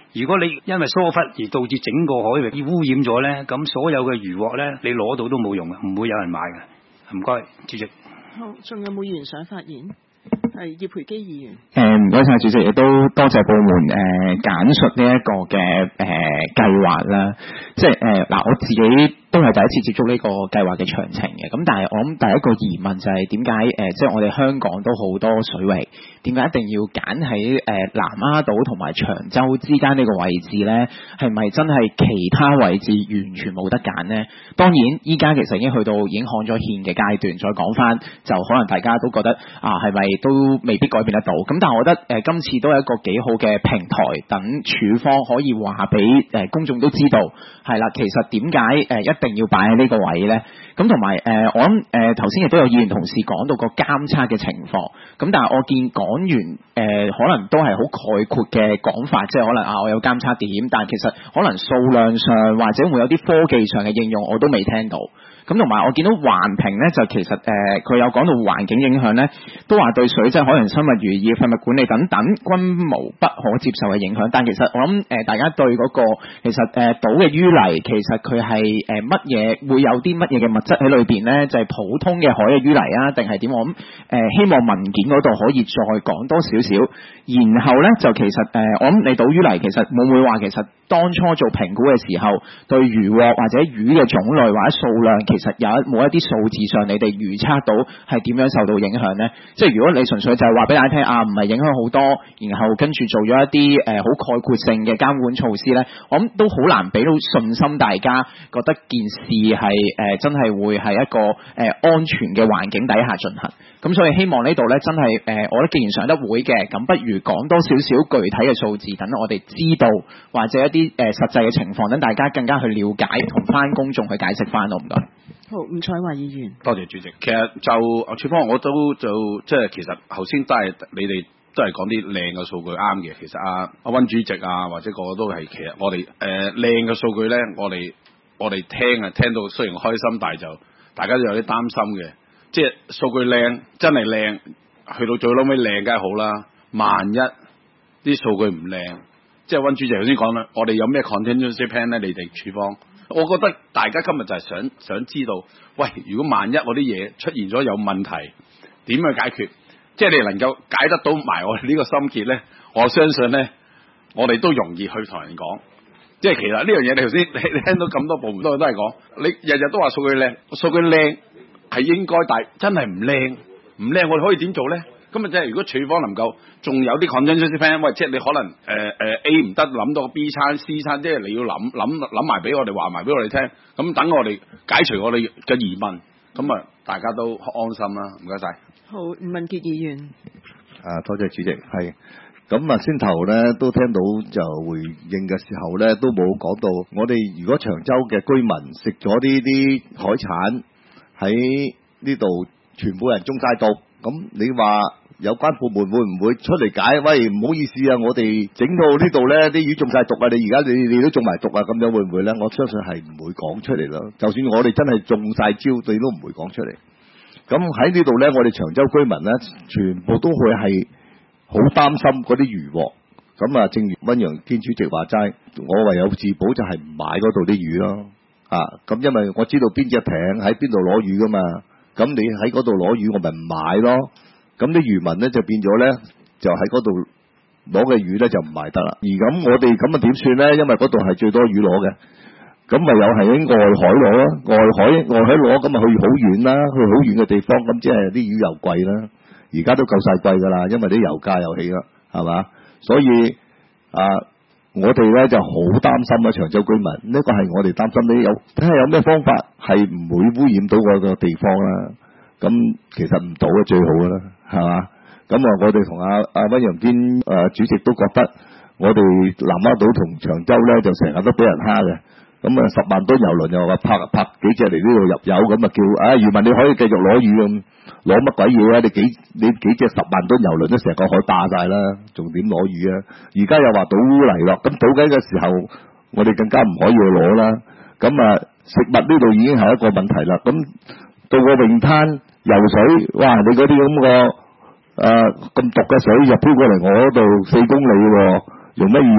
C: 如果你因為疏忽而導致整個海域污染咗咧，咁所有嘅漁獲咧，你攞到都冇用嘅，唔會有人買嘅。唔該，主席。
A: 好，仲有冇議員想發言？係葉培基議員。
K: 誒唔該晒主席，亦都多謝部門誒簡、呃、述呢一個嘅誒、呃、計劃啦。即係誒嗱，我自己都係第一次接觸呢個計劃嘅詳情嘅。咁但係我諗第一個疑問就係點解誒，即係我哋香港都好多水域，點解一定要揀喺誒南丫島同埋長洲之間呢個位置呢？係咪真係其他位置完全冇得揀呢？當然依家其實已經去到已經看咗憲嘅階段，再講翻就可能大家都覺得啊係咪都未必改變得到？咁但係我覺得誒、呃、今次都係一個幾好嘅平台，等處方可以話俾誒公眾都知道係啦。其實點解誒一定要擺喺呢個位呢？咁同埋誒我諗誒頭先亦都有議員同事講到個監測嘅情況。咁但係我見講完誒、呃、可能都係好概括嘅講法，即係可能啊我有監測點，但係其實可能數量上或者會有啲科技上嘅應用我都未聽到。咁同埋我見到環評咧，就其實誒佢、呃、有講到環境影響咧，都話對水質、海洋生物、漁業、廢物管理等等均無不可接受嘅影響。但其實我諗誒、呃、大家對嗰、那個其實誒、呃、島嘅淤泥其實佢係誒乜嘢會有啲乜嘢嘅物質喺裏邊咧？就係、是、普通嘅海嘅淤泥啊，定係點？我諗誒、呃、希望文件嗰度可以再講多少少。然後咧就其實誒、呃、我諗你島淤泥其實會唔會話其實當初做評估嘅時候，對漁獲或者魚嘅種類或者數量其實有冇一啲數字上你哋預測到係點樣受到影響呢？即係如果你純粹就係話俾大家聽啊，唔係影響好多，然後跟住做咗一啲誒好概括性嘅監管措施呢，我諗都好難俾到信心大家覺得件事係誒、呃、真係會係一個誒、呃、安全嘅環境底下進行。咁所以希望呢度呢真係誒、呃，我覺得既然上得會嘅，咁不如講多少少具體嘅數字，等我哋知道或者一啲誒、呃、實際嘅情況，等大家更加去了解同翻公眾去解釋翻咯。唔該。
A: 好，吳彩華議員。
H: 多謝主席。其實就處方我都就即係其實頭先都係你哋都係講啲靚嘅數據啱嘅。其實阿阿溫主席啊，或者個個都係其實我哋誒靚嘅數據咧，我哋我哋聽啊聽到雖然開心，但係就大家都有啲擔心嘅。即係數據靚，真係靚，去到最撈尾靚梗係好啦。萬一啲數據唔靚，即係溫主席頭先講啦，我哋有咩 contingency plan 咧？你哋處方，我覺得大家今日就係想想知道，喂，如果萬一我啲嘢出現咗有問題，點去解決？即係你能夠解得到埋我哋呢個心結咧，我相信咧，我哋都容易去同人講。即係其實呢樣嘢，你頭先你你聽到咁多部門都都係講，你日日都話數據靚，數據靚。係應該，但真係唔靚，唔靚我哋可以點做咧？咁啊，即係如果處方能夠仲有啲 contingency plan，喂，即係你可能誒誒、呃呃、A 唔得，諗到個 B 餐 C 餐，即係你要諗諗諗埋俾我哋話埋俾我哋聽，咁等我哋解除我哋嘅疑問，咁啊大家都安心啦。唔該晒。
A: 好，吳文傑議員。
F: 啊，多謝主席。係咁啊，先頭咧都聽到就回應嘅時候咧，都冇講到我哋如果長洲嘅居民食咗呢啲海產。喺呢度全部人中晒毒，咁你話有關部門會唔會出嚟解？喂，唔好意思啊，我哋整到呢度呢啲魚中晒毒啊！你而家你你都中埋毒啊！咁樣會唔會呢？我相信係唔會講出嚟咯。就算我哋真係中晒招，你都唔會講出嚟。咁喺呢度呢，我哋長洲居民呢，全部都會係好擔心嗰啲漁獲。咁啊，正如溫陽天主席話齋，我唯有自保就係唔買嗰度啲魚咯。啊，咁因為我知道邊隻艇喺邊度攞魚噶嘛，咁你喺嗰度攞魚，我咪唔買咯。咁啲漁民咧就變咗咧，就喺嗰度攞嘅魚咧就唔賣得啦。而咁我哋咁啊點算咧？因為嗰度係最多魚攞嘅，咁咪又係喺外海攞咯，外海外海攞，咁咪去好遠啦，去好遠嘅地方，咁即係啲魚又貴啦。而家都夠晒貴噶啦，因為啲油價又起啦，係嘛？所以啊。我哋咧就好擔心啊，長洲居民呢、這個係我哋擔心，你有睇下有咩方法係唔會污染到嗰個地方啦。咁其實唔到啊最好啦，係嘛？咁啊，我哋同阿阿溫陽天誒主席都覺得，我哋南丫島同長洲咧就成日都俾人蝦嘅。咁啊，十萬噸郵輪又話拍拍幾隻嚟呢度入油，咁啊叫啊漁民你可以繼續攞魚咁，攞乜鬼嘢啊？你幾你幾隻十萬噸郵輪都成個海霸晒啦，仲點攞魚啊？而家又話倒污泥咯，咁倒緊嘅時候，我哋更加唔可以去攞啦。咁啊，食物呢度已經係一個問題啦。咁到個泳灘游水，哇！你嗰啲咁個誒咁毒嘅水就飄過嚟我嗰度四公里喎，用乜嘢啊？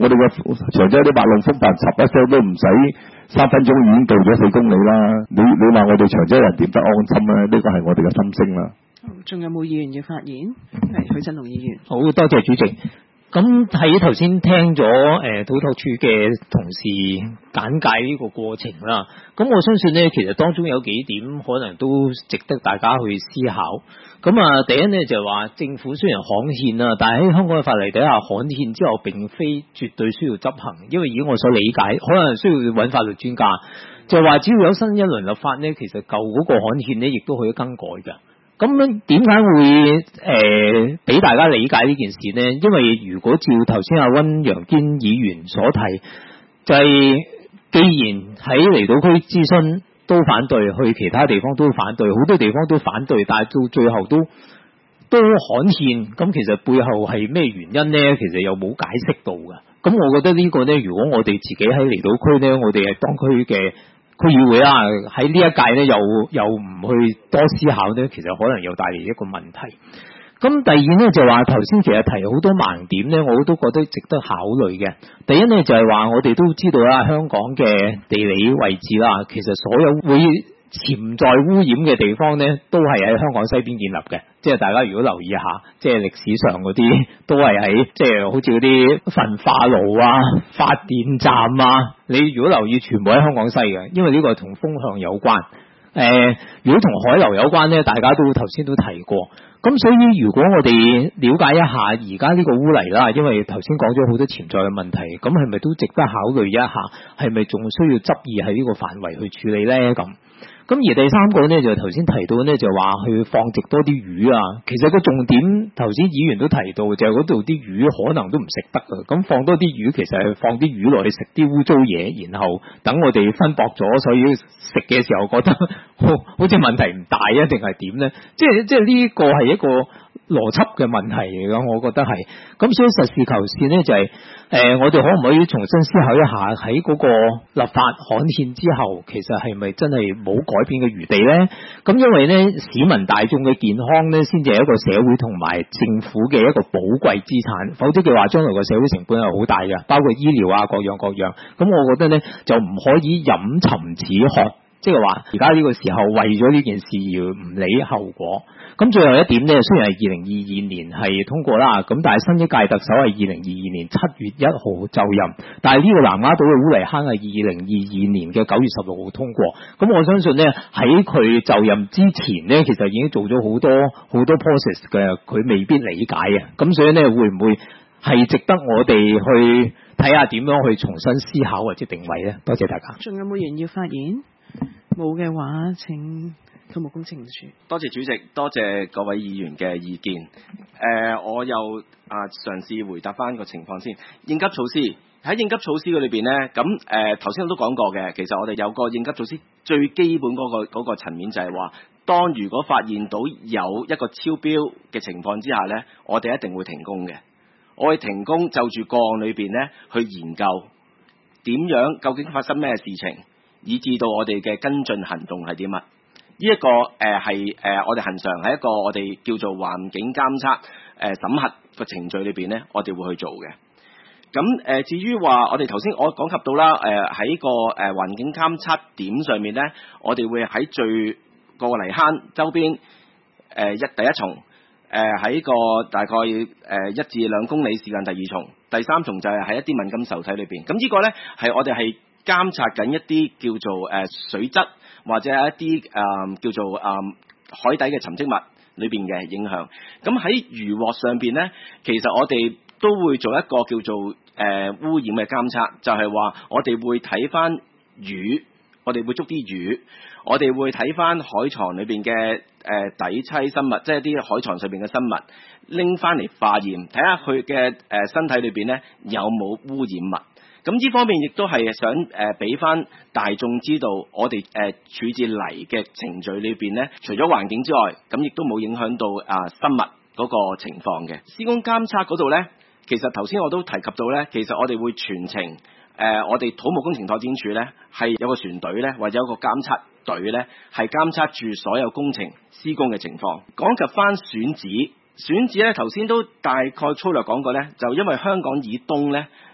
F: 我哋嘅長洲啲八路風帆十一聲都唔使三分鐘已經到咗四公里啦。你你話我哋長洲人點得安心咧？呢個係我哋嘅心聲啦。
A: 仲有冇議員要發言？係許振龍議員。
L: 好多謝主席。咁喺頭先聽咗誒土拓處嘅同事簡介呢個過程啦，咁我相信呢，其實當中有幾點可能都值得大家去思考。咁啊，第一呢，就係話政府雖然刊憲啊，但係喺香港嘅法例底下刊憲之後並非絕對需要執行，因為以我所理解，可能需要揾法律專家，就係話只要有新一輪立法呢，其實舊嗰個刊憲呢亦都可以更改㗎。咁樣點解會誒俾、呃、大家理解呢件事呢？因為如果照頭先阿溫陽堅議員所提，就係、是、既然喺離島區諮詢都反對，去其他地方都反對，好多地方都反對，但係到最後都都刊憲，咁其實背後係咩原因呢？其實又冇解釋到㗎。咁我覺得呢個呢，如果我哋自己喺離島區呢，我哋係當區嘅區議會啦，喺呢一屆咧又又唔去多思考咧，其實可能又帶嚟一個問題。咁第二咧就話頭先其實提好多盲點咧，我都覺得值得考慮嘅。第一咧就係話我哋都知道啦，香港嘅地理位置啦，其實所有會潛在污染嘅地方呢，都係喺香港西邊建立嘅。即係大家如果留意下，即係歷史上嗰啲都係喺即係好似嗰啲焚化爐啊、發電站啊，你如果留意全部喺香港西嘅，因為呢個同風向有關。誒、呃，如果同海流有關呢，大家都頭先都提過。咁所以如果我哋了解一下而家呢個污泥啦，因為頭先講咗好多潛在嘅問題，咁係咪都值得考慮一下？係咪仲需要執意喺呢個範圍去處理呢？咁？咁而第三個呢，就頭先提到呢，就話去放殖多啲魚啊。其實個重點頭先議員都提到，就係嗰度啲魚可能都唔食得㗎。咁放多啲魚，其實係放啲魚落去食啲污糟嘢，然後等我哋分薄咗，所以食嘅時候覺得好好似問題唔大啊，定係點呢？即係即係呢個係一個邏輯嘅問題嚟㗎，我覺得係。咁所以實事求是呢，就係、是、誒、呃，我哋可唔可以重新思考一下喺嗰個立法刊憲之後，其實係咪真係冇改變嘅餘地呢？咁因為呢，市民大眾嘅健康呢，先至係一個社會同埋政府嘅一個寶貴資產，否則嘅話，將來個社會成本係好大嘅，包括醫療啊各樣各樣。咁我覺得呢，就唔可以飲鴆止渴。即係話，而家呢個時候為咗呢件事而唔理後果。咁最後一點呢，雖然係二零二二年係通過啦，咁但係新一屆特首係二零二二年七月一號就任，但係呢個南丫島嘅污泥坑係二零二二年嘅九月十六號通過。咁我相信呢，喺佢就任之前呢，其實已經做咗好多好多 process 嘅，佢未必理解啊。咁所以呢，會唔會係值得我哋去睇下點樣去重新思考或者定位呢？多謝大家。
A: 仲有冇人要發言？冇嘅話，請土木工程署。
B: 多謝主席，多謝各位議員嘅意見。誒、呃，我又啊嘗試回答翻個情況先。應急措施喺應急措施嘅裏邊呢，咁誒頭先我都講過嘅，其實我哋有個應急措施最基本嗰、那個嗰、那個層面就係話，當如果發現到有一個超標嘅情況之下呢，我哋一定會停工嘅。我會停工就住個案裏邊呢去研究點樣，究竟發生咩事情。以至到我哋嘅跟進行動係點啊？呢、這、一個誒係誒我哋恆常喺一個我哋叫做環境監測誒、呃、審核個程序裏邊咧，我哋會去做嘅。咁誒、呃、至於話我哋頭先我講及到啦，誒、呃、喺個誒環境監測點上面咧，我哋會喺最個泥坑周邊誒一第一重，誒喺個大概誒一至兩公里時間第二重，第三重就係喺一啲敏感受體裏邊。咁呢個咧係我哋係監察緊一啲叫做誒水質或者係一啲誒、呃、叫做誒、呃、海底嘅沉積物裏邊嘅影響。咁喺漁獲上邊咧，其實我哋都會做一個叫做誒、呃、污染嘅監測，就係、是、話我哋會睇翻魚，我哋會捉啲魚，我哋會睇翻海床裏邊嘅誒底棲生物，即係啲海床上邊嘅生物，拎翻嚟化驗，睇下佢嘅誒身體裏邊咧有冇污染物。咁呢方面亦都係想誒俾翻大眾知道，我哋誒、呃、處置泥嘅程序裏邊咧，除咗環境之外，咁亦都冇影響到啊、呃、生物嗰個情況嘅。施工監測嗰度咧，其實頭先我都提及到咧，其實我哋會全程誒、呃，我哋土木工程拓展署咧係有個船隊咧，或者有個監測隊咧，係監測住所有工程施工嘅情況。講及翻選址，選址咧頭先都大概粗略講過咧，就因為香港以東咧。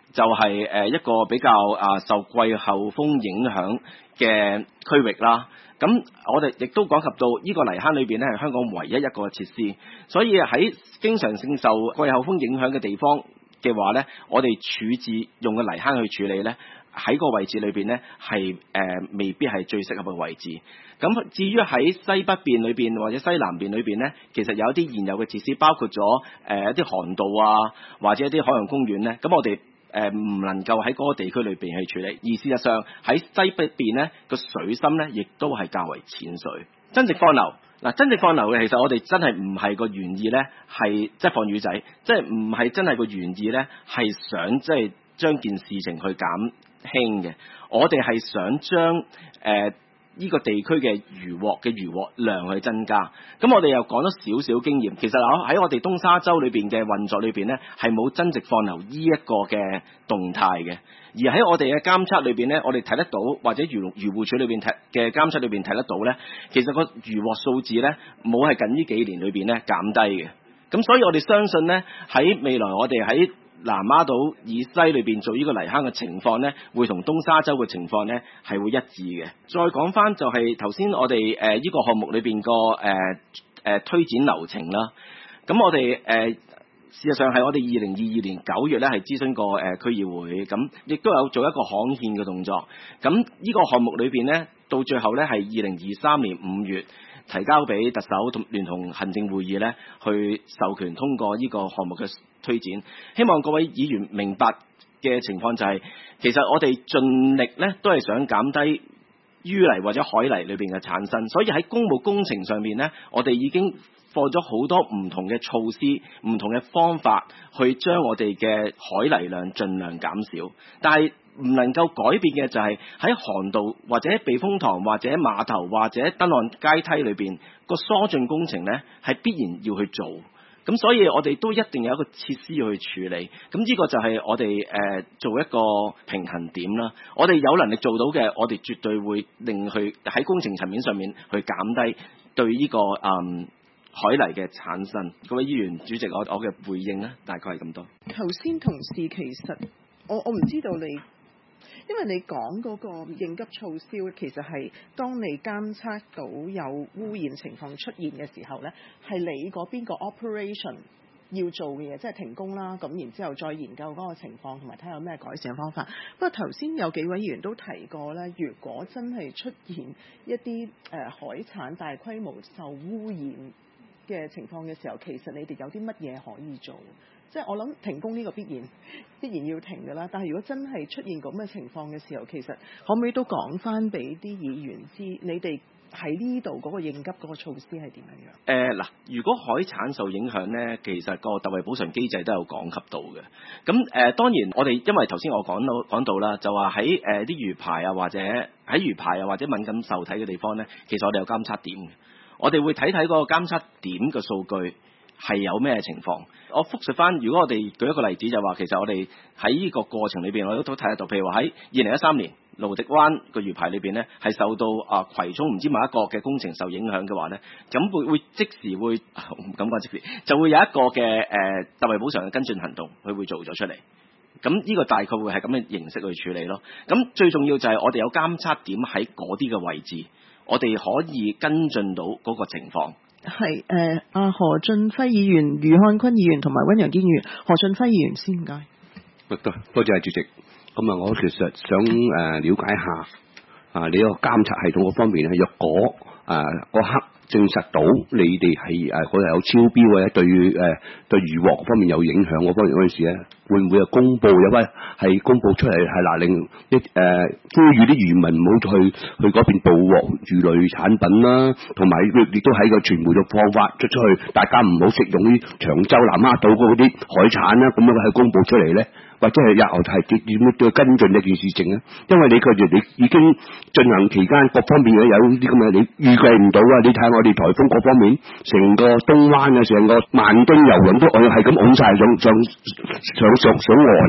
B: 就係誒一個比較啊受季候風影響嘅區域啦。咁我哋亦都講及到呢個泥坑裏邊咧係香港唯一一個設施，所以喺經常性受季候風影響嘅地方嘅話咧，我哋處置用嘅泥坑去處理咧，喺個位置裏邊咧係誒未必係最適合嘅位置。咁至於喺西北邊裏邊或者西南邊裏邊咧，其實有一啲現有嘅設施，包括咗誒、呃、一啲航道啊，或者一啲海洋公園咧，咁我哋誒唔能夠喺嗰個地區裏邊去處理。而事實上喺西北邊咧個水深咧，亦都係較為淺水。增值放流嗱，增值放流嘅其實我哋真係唔係個原意咧，係即係放魚仔，即係唔係真係個原意咧，係想即係將件事情去減輕嘅。我哋係想將誒。呃呢個地區嘅漁獲嘅漁獲量去增加，咁我哋又講咗少少經驗。其實喺我哋東沙洲裏邊嘅運作裏邊呢，係冇增值放流呢一個嘅動態嘅。而喺我哋嘅監測裏邊呢，我哋睇得到，或者漁漁護署裏邊睇嘅監測裏邊睇得到呢，其實個漁獲數字呢，冇係近呢幾年裏邊呢減低嘅。咁所以我哋相信呢，喺未來我哋喺南丫島以西裏邊做呢個泥坑嘅情況呢，會同東沙洲嘅情況呢係會一致嘅。再講翻就係頭先我哋誒呢個項目裏邊個誒誒推展流程啦。咁我哋誒、呃、事實上係我哋二零二二年九月咧係諮詢過誒、呃、區議會，咁亦都有做一個刊憲嘅動作。咁呢個項目裏邊呢，到最後呢係二零二三年五月提交俾特首同聯同行政會議呢去授權通過呢個項目嘅推展。希望各位議員明白嘅情況就係、是，其實我哋盡力呢都係想減低淤泥或者海泥裏邊嘅產生，所以喺公務工程上面呢，我哋已經放咗好多唔同嘅措施、唔同嘅方法，去將我哋嘅海泥量盡量減少。但係唔能夠改變嘅就係喺航道或者避風塘或者碼頭或者登岸階梯裏邊個疏浚工程呢，係必然要去做。咁所以我哋都一定有一個設施要去處理。咁呢個就係我哋誒、呃、做一個平衡點啦。我哋有能力做到嘅，我哋絕對會令去喺工程層面上面去減低對呢、這個誒、嗯、海泥嘅產生。各位議員主席，我我嘅回應呢，大概係咁多。
A: 頭先同事其實我我唔知道你。因為你講嗰個應急措施，其實係當你監測到有污染情況出現嘅時候呢，係你嗰邊個 operation 要做嘅嘢，即係停工啦，咁然之後再研究嗰個情況，同埋睇下有咩改善方法。不過頭先有幾位議員都提過呢，如果真係出現一啲誒、呃、海產大規模受污染嘅情況嘅時候，其實你哋有啲乜嘢可以做？即係我諗停工呢個必然必然要停㗎啦，但係如果真係出現咁嘅情況嘅時候，其實可唔可以都講翻俾啲議員知，你哋喺呢度嗰個應急嗰個措施係點樣樣？誒嗱、呃，如果海產受影響呢，其實個特惠補償機制都有講及到嘅。咁誒、呃、當然我哋因為頭先我講到講到啦，就話喺誒啲魚排啊，或者喺魚排啊或者敏感受體嘅地方呢，其實我哋有監測點嘅，我哋會睇睇嗰個監測點嘅數據係有咩情況。我複述翻，如果我哋舉一個例子就話，其實我哋喺呢個過程裏邊，我都都睇得到，譬如話喺二零一三年蘆迪灣個魚排裏邊呢，係受到啊葵涌唔知某一個嘅工程受影響嘅話呢，咁會會即時會唔敢講即時，就會有一個嘅誒、呃、特惠補償嘅跟進行動，佢會做咗出嚟。咁呢個大概會係咁嘅形式去處理咯。咁最重要就係我哋有監測點喺嗰啲嘅位置，我哋可以跟進到嗰個情況。 係誒，阿、呃、何俊輝議員、余漢坤議員同埋溫陽堅議員。何俊輝議員先，唔該。
M: 多多謝主席。咁啊，我其實想誒了解下啊，你個監察系統嗰方面咧，若果誒嗰刻證實到你哋係誒嗰度有超標或者對誒對漁獲方面有影響嗰方面嗰陣時咧，會唔會係公佈有關係公佈出嚟係嗱令一誒呼籲啲漁民唔好去去嗰邊捕獲魚類產品啦，同埋亦都喺個傳媒度放發出出去，大家唔好食用啲長洲南丫島嗰啲海產啦，咁樣係公佈出嚟咧。或者係日後係點點樣跟進呢件事情咧？因為你佢哋你已經進行期間各方面有啲咁嘅，你預計唔到啊！你睇我哋颱風各方面，成個東灣啊，成個萬噸郵輪都我係咁拱晒上上上上上岸嘅，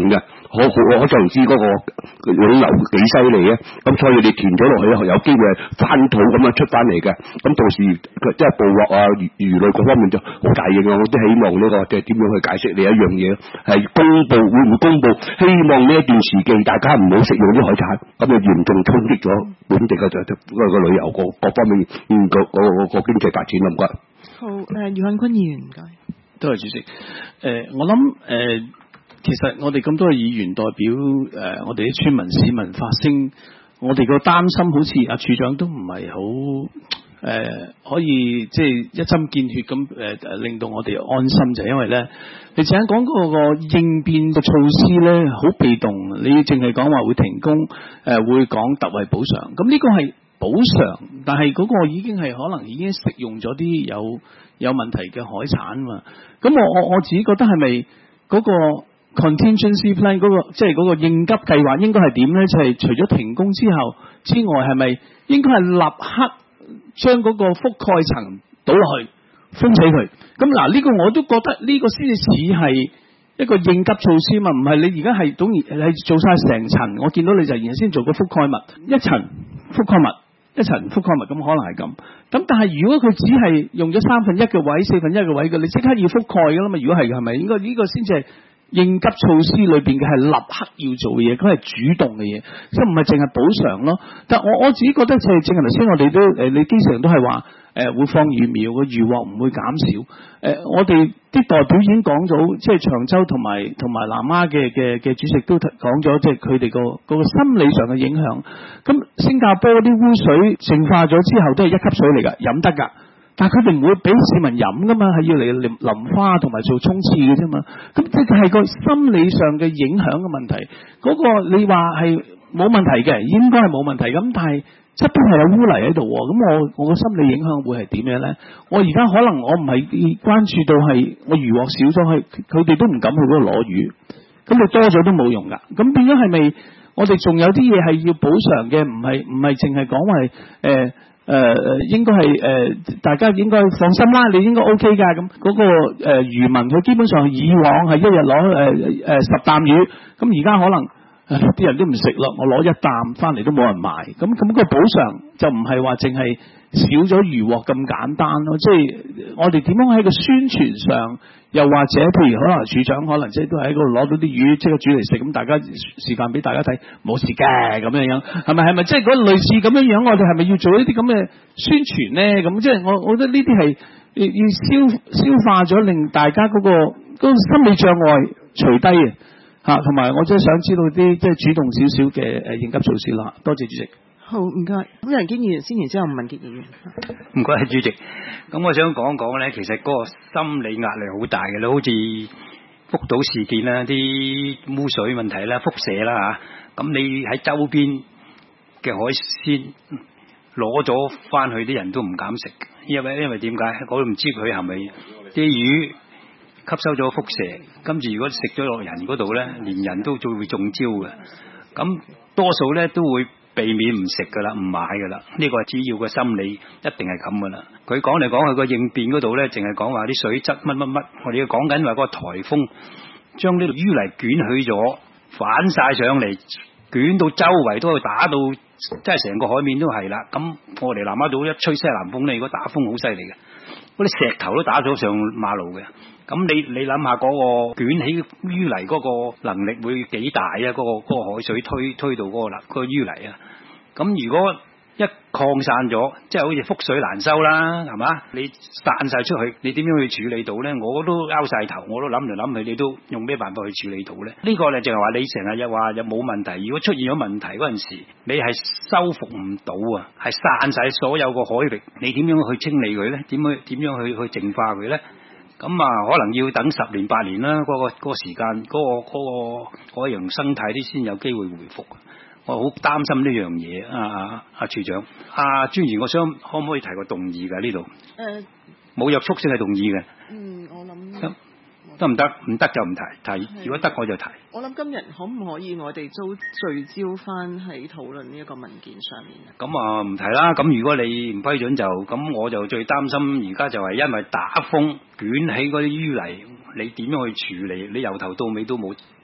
M: 可可可就唔知嗰個湧流幾犀利啊！咁所以你填咗落去有機會係翻肚咁樣出翻嚟嘅。咁到時即係捕獲啊魚魚類嗰方面就好大影響。我都希望呢、這個即係點樣去解釋你一樣嘢，係公佈會唔會公佈？希望呢一段時期大家唔好食用啲海產，咁就嚴重衝擊咗本地嘅就個個旅遊個各方面嗯個個個經濟發展啦。唔該。
A: 好誒，余漢坤議員唔該。
N: 多謝主席。誒、呃，我諗誒、呃，其實我哋咁多嘅議員代表誒、呃，我哋啲村民市民發聲，我哋個擔心好似阿處長都唔係好誒，可以即係一針見血咁誒、呃，令到我哋安心，就係、因為咧，你淨係講嗰個應變嘅措施咧，好被動，你淨係講話會停工，誒、呃，會講特惠補償，咁呢個係補償，但係嗰個已經係可能已經食用咗啲有有問題嘅海產嘛。咁我我我自己覺得係咪嗰個 contingency plan 嗰、嗰個即係嗰個應急計劃應該係點咧？就係、係、除咗停工之後之外，係咪應該係立刻將嗰個覆蓋層倒落去封死佢？咁嗱，呢個我都覺得呢個先至似係一個應急措施嘛，唔係你而家係總係做晒成層，我見到你就然先做個覆蓋物，一層覆蓋物。一層覆蓋物咁可能係咁，咁但係如果佢只係用咗三分一嘅位、四分一嘅位嘅，你即刻要覆蓋㗎啦嘛。如果係係咪應該呢個先至係應急措施裏邊嘅係立刻要做嘅嘢，佢係主動嘅嘢，即係唔係淨係補償咯。但我我自己覺得就係正係頭先我哋都誒，你經常都係話誒會放魚苗嘅魚獲唔會減少。誒、呃，我哋啲代表已經講咗，即係長洲同埋同埋南丫嘅嘅嘅主席都講咗，即係佢哋個個心理上嘅影響。咁新加坡啲污水淨化咗之後都係一級水嚟㗎，飲得㗎。但係佢哋唔會俾市民飲㗎嘛，係要嚟淋淋花同埋做沖廁嘅啫嘛。咁即係個心理上嘅影響嘅問題。嗰、嗰個你話係冇問題嘅，應該係冇問題。咁但係側邊係有污泥喺度，咁我我個心理影響會係點樣咧？我而家可能我唔係關注到係我漁獲少咗，佢佢哋都唔敢去嗰度攞魚，咁你多咗都冇用噶。咁變咗係咪我哋仲有啲嘢係要補償嘅？唔係唔係淨係講話誒誒應該係誒、呃、大家應該放心啦，你應該 O K 噶。咁嗰、嗰個誒、呃、漁民佢基本上以往係一日攞誒誒十擔魚，咁而家可能。啲人都唔食咯，我攞一擔翻嚟都冇人買，咁咁個補償就唔係話淨係少咗漁獲咁簡單咯，即係我哋點樣喺個宣傳上，又或者譬如可能處長可能即係都喺嗰度攞到啲魚即刻煮嚟食，咁大家示範俾大家睇冇事嘅咁樣樣，係咪係咪即係嗰類似咁樣樣？我哋係咪要做一啲咁嘅宣傳咧？咁即係我我覺得呢啲係要消消化咗，令大家嗰、嗰個嗰個心理障礙除低啊！嚇，同埋我真係想知道啲即係主動少少嘅誒應急措施啦。多謝主席。
A: 好，唔該。咁楊堅議員先，然之後吳文傑議員。
C: 唔該，主席。咁我想講講咧，其實嗰個心理壓力好大嘅啦，好似福島事件啦，啲污水問題啦、輻射啦嚇。咁你喺周邊嘅海鮮攞咗翻去，啲人都唔敢食，因為因為點解？我都唔知佢係咪啲魚吸收咗輻射，跟住如果食咗落人嗰度咧，連人都最會中招嘅。咁多數咧都會避免唔食噶啦，唔買噶啦。呢個係主要嘅心理，一定係咁噶啦。佢講嚟講去個應變嗰度咧，淨係講話啲水質乜乜乜。我哋要講緊話嗰個颱風將呢度淤泥捲起咗，反晒上嚟，捲到周圍都去打到，即係成個海面都係啦。咁我哋南丫島一吹西南風咧，如果打風好犀利嘅，嗰啲石頭都打咗上馬路嘅。咁你你諗下嗰個捲起淤泥嗰個能力會幾大啊？嗰、嗰個嗰個海水推推到嗰、嗰個啦，嗰個淤泥啊！咁如果一擴散咗，即係好似覆水難收啦，係嘛？你散晒出去，你點樣去處理到咧？我都拗晒頭，我都諗嚟諗去，你都用咩辦法去處理到咧？呢、呢個咧就係話你成日又話又冇問題，如果出現咗問題嗰陣時，你係修復唔到啊，係散晒所有個海域，你點樣去清理佢咧？點樣點樣去去淨化佢咧？咁啊，可能要等十年八年啦，嗰、嗰個嗰、嗰個時間，嗰、嗰個嗰、嗰個海洋生態啲先有機會回復。我好擔心呢樣嘢，啊啊啊處長，啊專員，我想可唔可以提個動議㗎？呢度誒冇約束性嘅動議嘅。嗯，我諗得唔得？唔得就唔提，提如果得我就提。
A: 我諗今日可唔可以我哋都聚焦翻喺討論呢一個文件上面啊？
C: 咁啊唔提啦。咁如果你唔批准就，咁我就最擔心而家就係因為打風捲起嗰啲淤泥，你點樣去處理？你由頭到尾都冇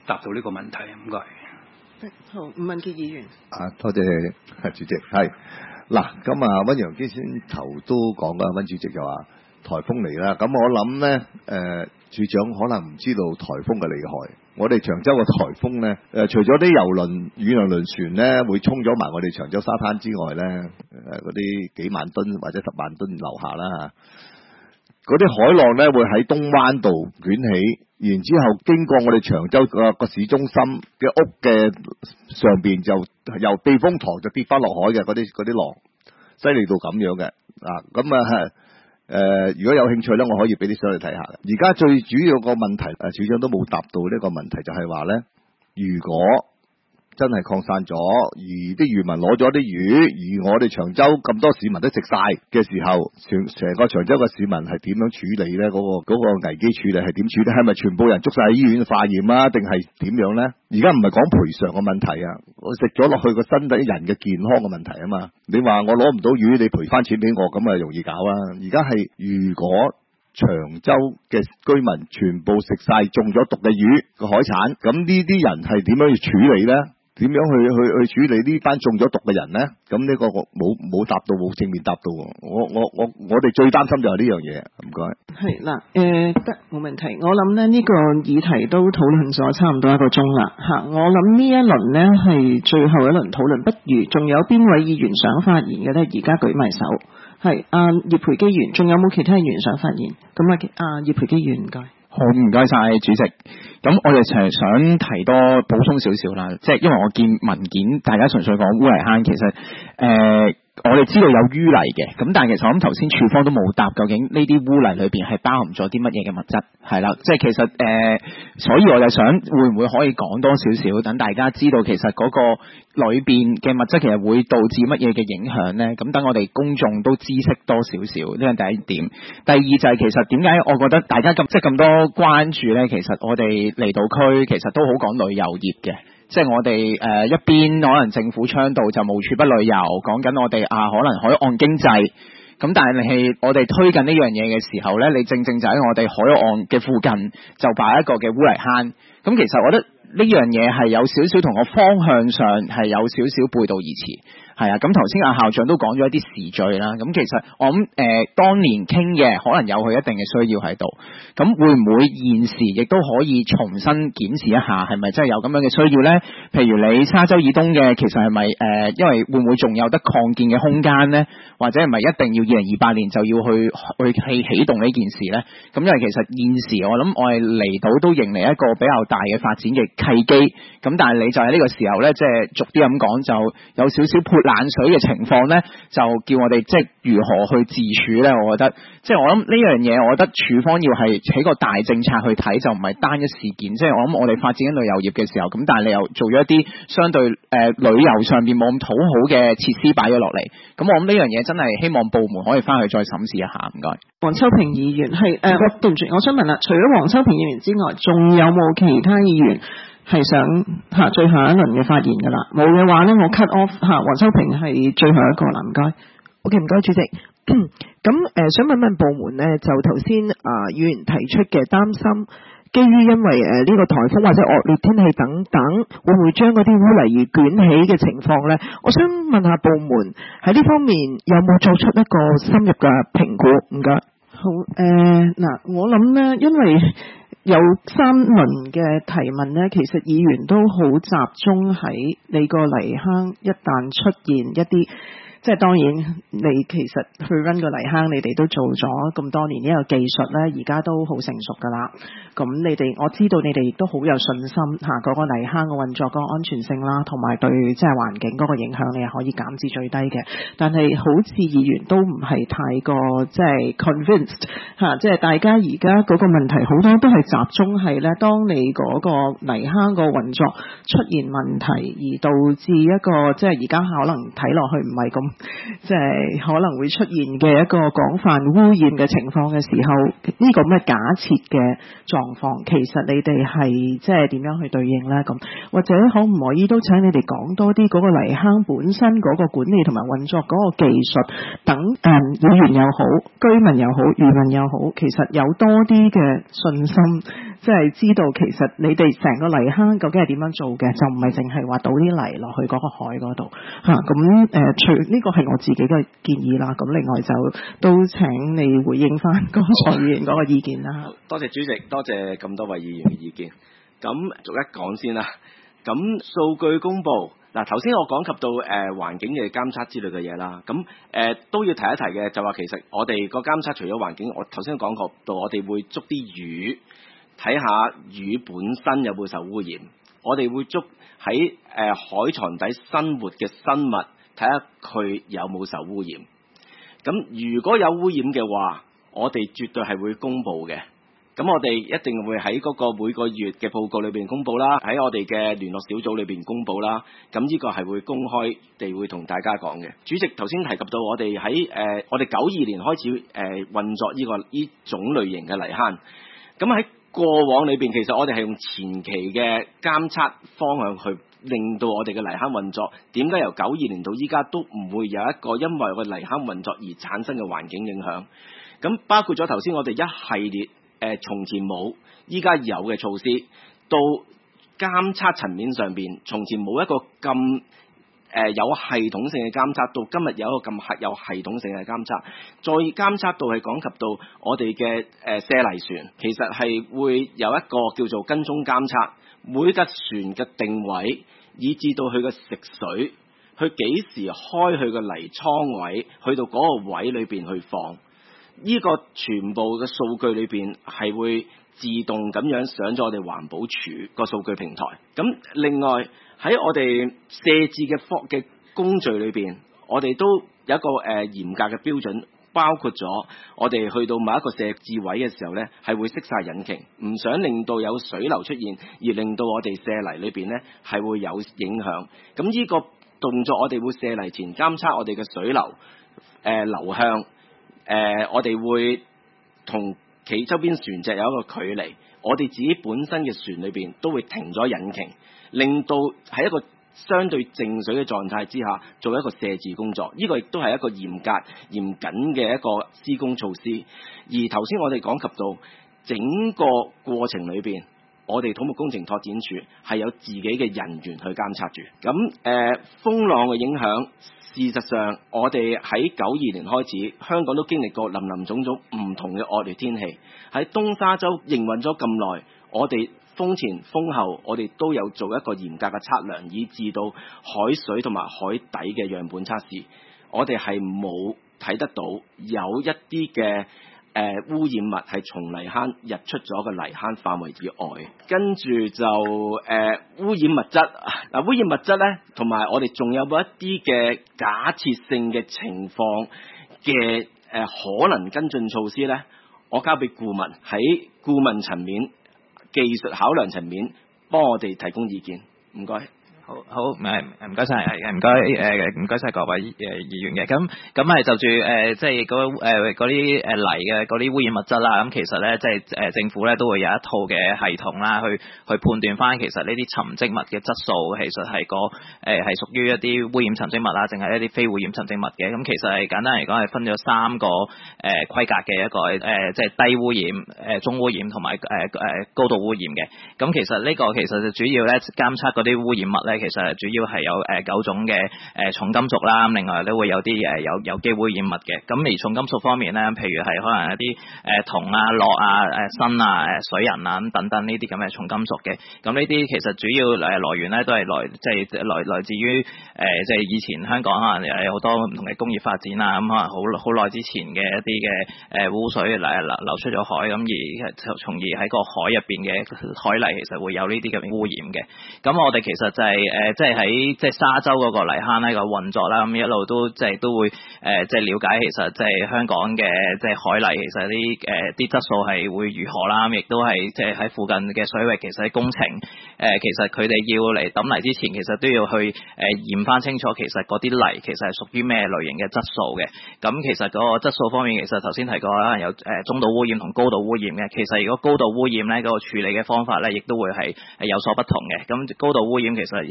C: 答到呢個問題，唔該。
A: 好，伍文傑議員。
F: 啊，多謝主席。係嗱，咁啊，溫陽基先頭都講㗎，溫主席就話颱風嚟啦。咁我諗咧，誒、呃，處長可能唔知道颱風嘅厲害。我哋長洲嘅颱風咧，誒、呃，除咗啲郵輪、遠洋輪船咧會衝咗埋我哋長洲沙灘之外咧，誒嗰啲幾萬噸或者十萬噸樓下啦，嗰啲海浪咧會喺東灣度捲起。然之後經過我哋長洲個個市中心嘅屋嘅上邊，就由避風塘就跌翻落海嘅嗰啲嗰啲浪，犀利到咁樣嘅啊！咁啊誒，如果有興趣咧，我可以俾啲相你睇下。而家最主要個問題，誒、啊，處長都冇答到呢個問題，就係話咧，如果真係擴散咗，而啲漁民攞咗啲魚，而我哋長洲咁多市民都食晒嘅時候，成成個長洲嘅市民係點樣處理咧？嗰、嗰個、嗰個危機處理係點處理？係咪全部人捉晒喺醫院化驗啊？定係點樣咧？而家唔係講賠償嘅問題啊，我食咗落去個身體人嘅健康嘅問題啊嘛。你話我攞唔到魚，你賠翻錢俾我，咁啊容易搞啊。而家係如果長洲嘅居民全部食晒中咗毒嘅魚個海產，咁呢啲人係點樣去處理咧？點樣去去去處理呢班中咗毒嘅人呢？咁呢個我冇冇答到，冇正面答到。我我我我哋最擔心就係呢樣嘢。唔該。係嗱，誒得冇問題。我諗咧呢個議題都討論咗差唔多一個鐘啦嚇。我諗呢一輪呢係最後一輪討論，不如仲有邊位議員想發言嘅呢？而家舉埋手。係阿葉培基議員，仲有冇其他議員想發言？咁啊，阿葉培基議員唔該。
K: 好，唔該晒主席。咁我哋就係想提多補充少少啦，即係因為我見文件大家純粹講污泥坑，其實誒、呃、我哋知道有淤泥嘅，咁但係其實我諗頭先處方都冇答，究竟呢啲污泥裏邊係包含咗啲乜嘢嘅物質，係啦，即係其實誒、呃，所以我就想會唔會可以講多少少，等大家知道其實嗰個裏邊嘅物質其實會導致乜嘢嘅影響呢？咁等我哋公眾都知識多少少，呢係第一點。第二就係其實點解我覺得大家咁即係咁多關注呢？其實我哋離島區其實都好講旅遊業嘅。即係我哋誒、呃、一邊可能政府倡導就無處不旅遊，講緊我哋啊可能海岸經濟，咁但係我哋推緊呢樣嘢嘅時候呢，你正正就喺我哋海岸嘅附近就擺一個嘅污泥坑，咁其實我覺得呢樣嘢係有少少同個方向上係有少少背道而馳。係啊，咁頭先阿校長都講咗一啲時序啦，咁其實我諗誒、呃、當年傾嘅可能有佢一定嘅需要喺度，咁會唔會現時亦都可以重新檢視一下，係咪真係有咁樣嘅需要呢？譬如你沙洲以東嘅，其實係咪誒，因為會唔會仲有得擴建嘅空間呢？或者係咪一定要二零二八年就要去去起起動呢件事呢？咁因為其實現時我諗我哋離島都迎嚟一個比較大嘅發展嘅契機，咁但係你就喺呢個時候呢，即係逐啲咁講，就有少少潑冷水嘅情況呢，就叫我哋即係如何去自處呢？我覺得即係我諗呢樣嘢，我覺得處方要係起個大政策去睇，就唔係單一事件。即係我諗我哋發展緊旅遊業嘅時候，咁但係你又做咗一啲相對誒、呃、旅遊上邊冇咁討好嘅設施擺咗落嚟，咁我諗呢樣嘢真係希望部門可以翻去再審視一下。唔該。
A: 黃秋平議員係誒，對唔住，我想問啦，除咗黃秋平議員之外，仲有冇其他議員係想嚇最後一輪嘅發言㗎啦？冇嘅話咧，我 cut off 嚇黃秋平係最後一個啦，唔該。
J: OK，唔該主席。咁誒、呃，想問問部門咧，就頭先啊議員提出嘅擔心，基於因為誒呢、呃這個颱風或者惡劣天氣等等，會唔會將嗰啲污泥而捲起嘅情況咧？我想問下部門喺呢方面有冇作出一個深入嘅評估？唔該。
A: 好誒，嗱、呃，我諗咧，因為有三輪嘅提問呢，其實議員都好集中喺你個泥坑一旦出現一啲，即係當然你其實去 run 個泥坑，你哋都做咗咁多年，呢個技術呢，而家都好成熟㗎啦。咁你哋我知道你哋亦都好有信心嚇，嗰、那個泥坑嘅運作嗰個安全性啦，同埋對即係環境嗰個影響，你係可以減至最低嘅。但係好似議員都唔係太過即係 convinced 嚇，即係大家而家嗰個問題好多都係集中係咧，當你嗰個泥坑個運作出現問題，而導致一個即係而家可能睇落去唔係咁即係可能會出現嘅一個廣泛污染嘅情況嘅時候，呢、這個咩假設嘅狀況，其實你哋係即係點樣去對應呢？咁或者可唔可以都請你哋講多啲嗰個泥坑本身嗰個管理同埋運作嗰個技術等誒、嗯、議員又好，居民又好，漁民又好，其實有多啲嘅信心，
J: 即係知道其實你哋成個泥坑究竟係點樣做嘅，就唔係淨係話倒啲泥落去嗰個海嗰度嚇。咁誒，除呢個係我自己嘅建議啦。咁另外就都請你回應翻剛才議員嗰個意見啦。
B: 多謝主席，多謝咁多位議員嘅意見。咁逐一講先啦。咁數據公佈嗱，頭先我講及到誒、呃、環境嘅監測之類嘅嘢啦。咁誒、呃、都要提一提嘅，就話其實我哋個監測除咗環境，我頭先講過到，我哋會捉啲魚，睇下魚本身有冇受污染。我哋會捉喺誒、呃、海床底生活嘅生物，睇下佢有冇受污染。咁如果有污染嘅話，我哋絕對係會公佈嘅。咁我哋一定會喺嗰個每個月嘅報告裏邊公佈啦，喺我哋嘅聯絡小組裏邊公佈啦。咁呢個係會公開地會同大家講嘅。主席頭先提及到我哋喺誒我哋九二年開始誒、呃、運作呢、這個呢種類型嘅泥坑。咁喺過往裏邊，其實我哋係用前期嘅監測方向去令到我哋嘅泥坑運作。點解由九二年到依家都唔會有一個因為個泥坑運作而產生嘅環境影響？咁包括咗頭先我哋一系列。誒、呃，從前冇，依家有嘅措施，到監測層面上邊，從前冇一個咁誒、呃、有系統性嘅監測，到今日有一個咁系有系統性嘅監測，再監測到係講及到我哋嘅誒卸泥船，其實係會有一個叫做跟蹤監測，每架船嘅定位，以至到佢嘅食水，佢幾時開佢嘅泥倉位，去到嗰個位裏邊去放。呢個全部嘅數據裏邊係會自動咁樣上咗我哋環保署個數據平台。咁另外喺我哋卸置嘅科嘅工序裏邊，我哋都有一個誒、呃、嚴格嘅標準，包括咗我哋去到某一個卸置位嘅時候呢，係會熄晒引擎，唔想令到有水流出現，而令到我哋卸泥裏邊呢係會有影響。咁呢個動作我哋會卸泥前監測我哋嘅水流誒、呃、流向。誒、呃，我哋會同其周邊船隻有一個距離，我哋自己本身嘅船裏邊都會停咗引擎，令到喺一個相對靜水嘅狀態之下做一個卸置工作。呢、這個亦都係一個嚴格嚴謹嘅一個施工措施。而頭先我哋講及到整個過程裏邊，我哋土木工程拓展署係有自己嘅人員去監測住。咁誒、呃，風浪嘅影響。事實上，我哋喺九二年開始，香港都經歷過林林總總唔同嘅惡劣天氣。喺東沙洲營運咗咁耐，我哋風前風後，我哋都有做一個嚴格嘅測量，以至到海水同埋海底嘅樣本測試，我哋係冇睇得到有一啲嘅誒、呃、污染物係從泥坑日出咗個泥坑範圍以外。跟住就誒、呃、污染物質嗱、呃，污染物質咧，同埋我哋仲有冇一啲嘅假設性嘅情況嘅誒可能跟進措施咧？我交俾顧問喺顧問層面、技術考量層面幫我哋提供意見。唔該。
K: 好好，唔係唔該晒，係唔該誒唔該晒各位誒議員嘅。咁咁係就住誒即係嗰誒嗰啲誒泥嘅嗰啲污染物質啦。咁其實咧即係誒政府咧都會有一套嘅系統啦，去去判斷翻其實呢啲沉積物嘅質素其實係個誒係屬於一啲污染沉積物啦，定係一啲非污染沉積物嘅。咁其實係簡單嚟講係分咗三個誒規格嘅一個誒即係低污染、誒中污染同埋誒誒高度污染嘅。咁其實呢個其實就主要咧監測嗰啲污染物咧。其實主要係有誒九種嘅誒重金屬啦，另外都會有啲誒有有機污染物嘅。咁而重金屬方面咧，譬如係可能一啲誒銅啊、鉻啊、誒砷啊、誒水銀啊等等呢啲咁嘅重金屬嘅。咁呢啲其實主要誒來源咧都係來即係來來自於誒即係以前香港可能有好多唔同嘅工業發展啊，咁可能好好耐之前嘅一啲嘅誒污水嚟流流出咗海，咁而從而喺個海入邊嘅海泥其實會有呢啲咁嘅污染嘅。咁我哋其實就係、是。誒、呃，即係喺即係沙洲嗰個泥坑咧個運作啦，咁一路都即係都會誒、呃，即係了解其實即係香港嘅即係海泥其實啲誒啲質素係會如何啦，亦都係即係喺附近嘅水域，其實喺工程誒、呃，其實佢哋要嚟抌泥之前，其實都要去誒驗翻清楚，其實嗰啲泥其實係屬於咩類型嘅質素嘅。咁其實嗰個質素方面，其實頭先提過可能有誒中度污染同高度污染嘅。其實如果高度污染咧，嗰、嗰個處理嘅方法咧，亦都會係係有所不同嘅。咁高度污染其實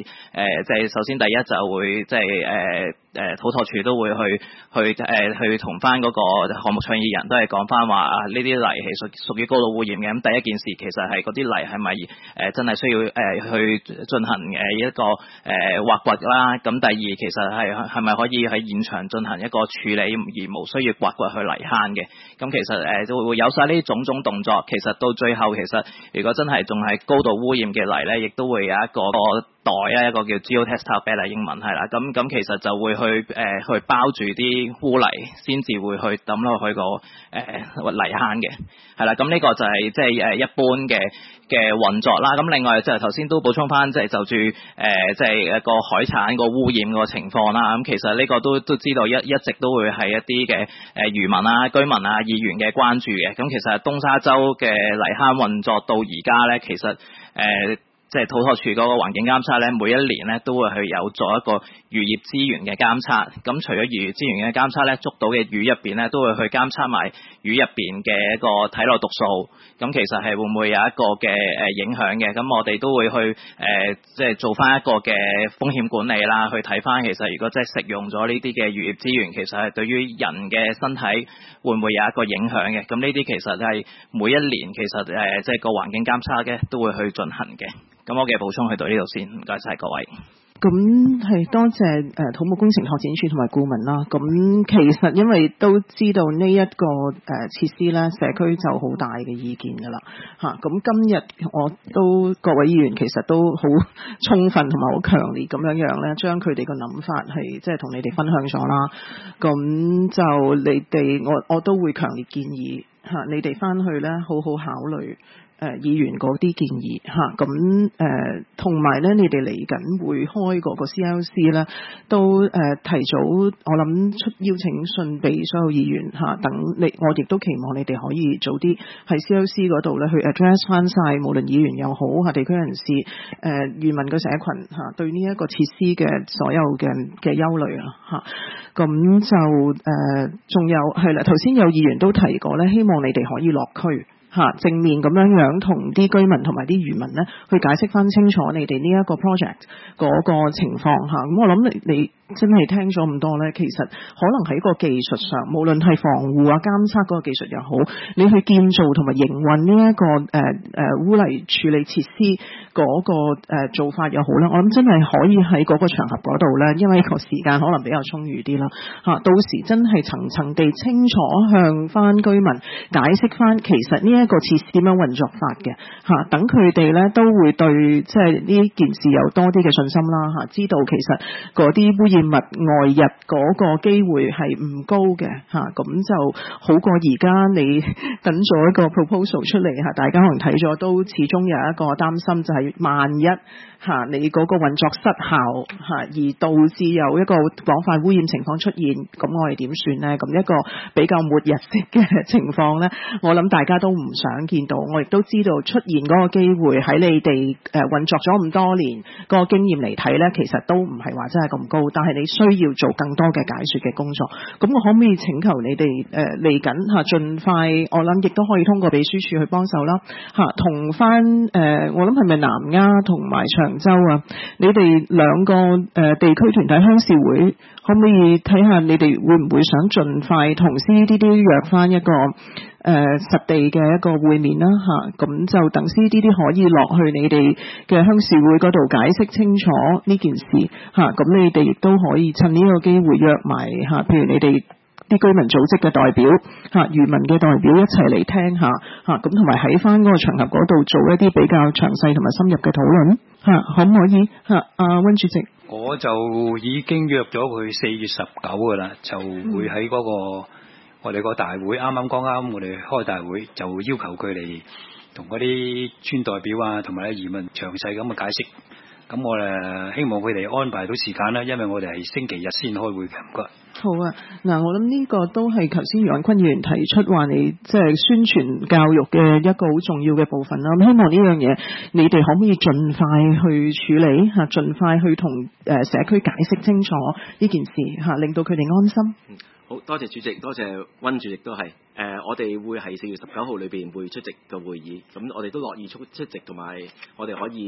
O: 即係首先第一就會即係誒誒土拓署都會去去誒、呃、去同翻嗰個項目倡議人都係講翻話啊呢啲泥係屬屬於高度污染嘅。咁第一件事其實係嗰啲泥係咪誒真係需要誒、呃、去進行誒一個誒、呃、挖掘啦？咁第二其實係係咪可以喺現場進行一個處理而無需要挖掘去泥坑嘅？咁其實誒就會有晒呢種種動作，其實到最後其實如果真係仲係高度污染嘅泥咧，亦都會有一個袋啊，一個叫 geotextile bed 英文係啦，咁咁其實就會去誒、呃、去包住啲污泥，先至會去抌落去個誒、呃、泥坑嘅，係啦，咁呢個就係即係誒一般嘅嘅運作啦。咁另外就係頭先都補充翻，即係就住誒即係一個海產個污染個情況啦。咁其實呢個都都知道一一直都會係一啲嘅誒漁民啊、居民啊、議員嘅關注嘅。咁其實東沙洲嘅泥坑運作到而家咧，其實誒。呃即係土拓署嗰個環境監測咧，每一年咧都會去有做一個漁業資源嘅監測。咁除咗漁業資源嘅監測咧，捉到嘅魚入邊咧都會去監測埋魚入邊嘅一個體內毒素。咁其實係會唔會有一個嘅誒影響嘅？咁我哋都會去誒即係做翻一個嘅風險管理啦，去睇翻其實如果即係食用咗呢啲嘅漁業資源，其實係對於人嘅身體會唔會有一個影響嘅？咁呢啲其實係每一年其實誒即係個環境監測嘅都會去進行嘅。咁我嘅補充去到呢度先，唔該晒各位。
A: 咁係多謝誒土木工程拓展署同埋顧問啦。咁其實因為都知道呢一個誒設施咧，社區就好大嘅意見㗎啦嚇。咁今日我都各位議員其實都好充分同埋好強烈咁樣樣咧，將佢哋個諗法係即係同你哋分享咗啦。咁就你哋我我都會強烈建議嚇你哋翻去咧，好好考慮。誒、呃、議員嗰啲建議嚇，咁誒同埋咧，你哋嚟緊會開嗰個 C L C 咧，都誒、呃、提早我諗出邀請信俾所有議員嚇、啊，等你我亦都期望你哋可以早啲喺 C L C 嗰度咧去 address 翻晒，無論議員又好嚇地區人士誒漁民嘅社群嚇、啊，對呢一個設施嘅所有嘅嘅憂慮啊嚇，咁就誒仲、呃、有係啦，頭先有議員都提過咧，希望你哋可以落區。嚇正面咁樣樣同啲居民同埋啲漁民咧，去解釋翻清楚你哋呢一個 project 嗰個情況嚇。咁我諗你你真係聽咗咁多咧，其實可能喺個技術上，無論係防護啊、監測嗰個技術又好，你去建造同埋營運呢一個誒誒、呃呃、污泥處理設施嗰、那個、呃、做法又好啦，我諗真係可以喺嗰個場合嗰度咧，因為個時間可能比較充裕啲啦嚇。到時真係層層地清楚向翻居民解釋翻，其實呢一個設施點樣運作法嘅嚇，等佢哋咧都會對即係呢件事有多啲嘅信心啦嚇，知道其實嗰啲污染物外溢嗰個機會係唔高嘅嚇，咁就好過而家你等咗一個 proposal 出嚟嚇，大家可能睇咗都始終有一個擔心，就係萬一嚇你嗰個運作失效嚇，而導致有一個廣泛污染情況出現，咁我哋點算呢？咁一個比較末日式嘅情況呢，我諗大家都唔想見到。我亦都知道出現嗰個機會喺你哋誒運作咗咁多年嗰個經驗嚟睇呢，其實都唔係話真係咁高，但係你需要做更多嘅解說嘅工作。咁我可唔可以請求你哋誒嚟緊嚇，盡快我諗亦都可以通過秘書處去幫手啦嚇，同翻誒我諗係咪南丫同埋長洲啊？你哋兩個誒、呃、地區團體鄉事會可唔可以睇下你哋會唔會想盡快同 C D D 約翻一個誒、呃、實地嘅一個會面啦嚇？咁、啊、就等 C D D 可以落去你哋嘅鄉事會嗰度解釋清楚呢件事嚇。咁、啊、你哋亦都可以趁呢個機會約埋嚇、啊，譬如你哋啲居民組織嘅代表嚇、漁民嘅代表一齊嚟聽下嚇，咁同埋喺翻嗰個場合嗰度做一啲比較詳細同埋深入嘅討論嚇、啊，可唔可以嚇？阿、啊、溫主席，
C: 我就已經約咗佢四月十九噶啦，就會喺嗰、那個、嗯、我哋個大會，啱啱剛啱我哋開大會，就要求佢哋同嗰啲村代表啊，同埋啲漁民詳細咁嘅解釋。咁我誒希望佢哋安排到時間啦，因為我哋係星期日先開會嘅。唔該。
A: 好啊，嗱，我諗呢個都係頭先楊坤議員提出話你即係宣傳教育嘅一個好重要嘅部分啦。咁希望呢樣嘢你哋可唔可以盡快去處理嚇，盡快去同誒社區解釋清楚呢件事嚇，令到佢哋安心。
B: 嗯，好多謝主席，多謝溫主席都係。誒、呃，我哋會係四月十九號裏邊會出席嘅會議，咁我哋都樂意出出席，同埋我哋可以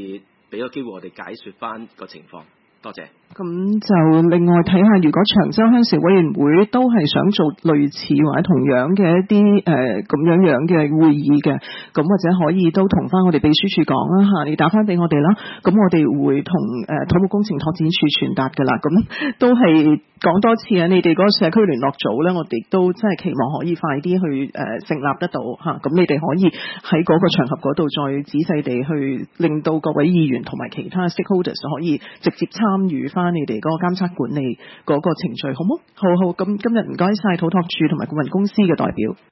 B: 俾個機會我哋解説翻個情況。多謝。
A: 咁就另外睇下，如果長洲鄉事委員會都係想做類似或者同樣嘅一啲誒咁樣樣嘅會議嘅，咁或者可以都同翻我哋秘書處講啦嚇，你打翻俾我哋啦。咁我哋會同誒、呃、土木工程拓展處傳達㗎啦。咁都係講多次啊，你哋嗰個社區聯絡組咧，我哋都真係期望可以快啲去誒、呃、成立得到嚇。咁、啊、你哋可以喺嗰個場合嗰度再仔細地去令到各位議員同埋其他 stakeholders 可以直接參與翻你哋嗰個監測管理嗰個程序，好冇？好好，咁今日唔該晒土拓處同埋顧問公司嘅代表。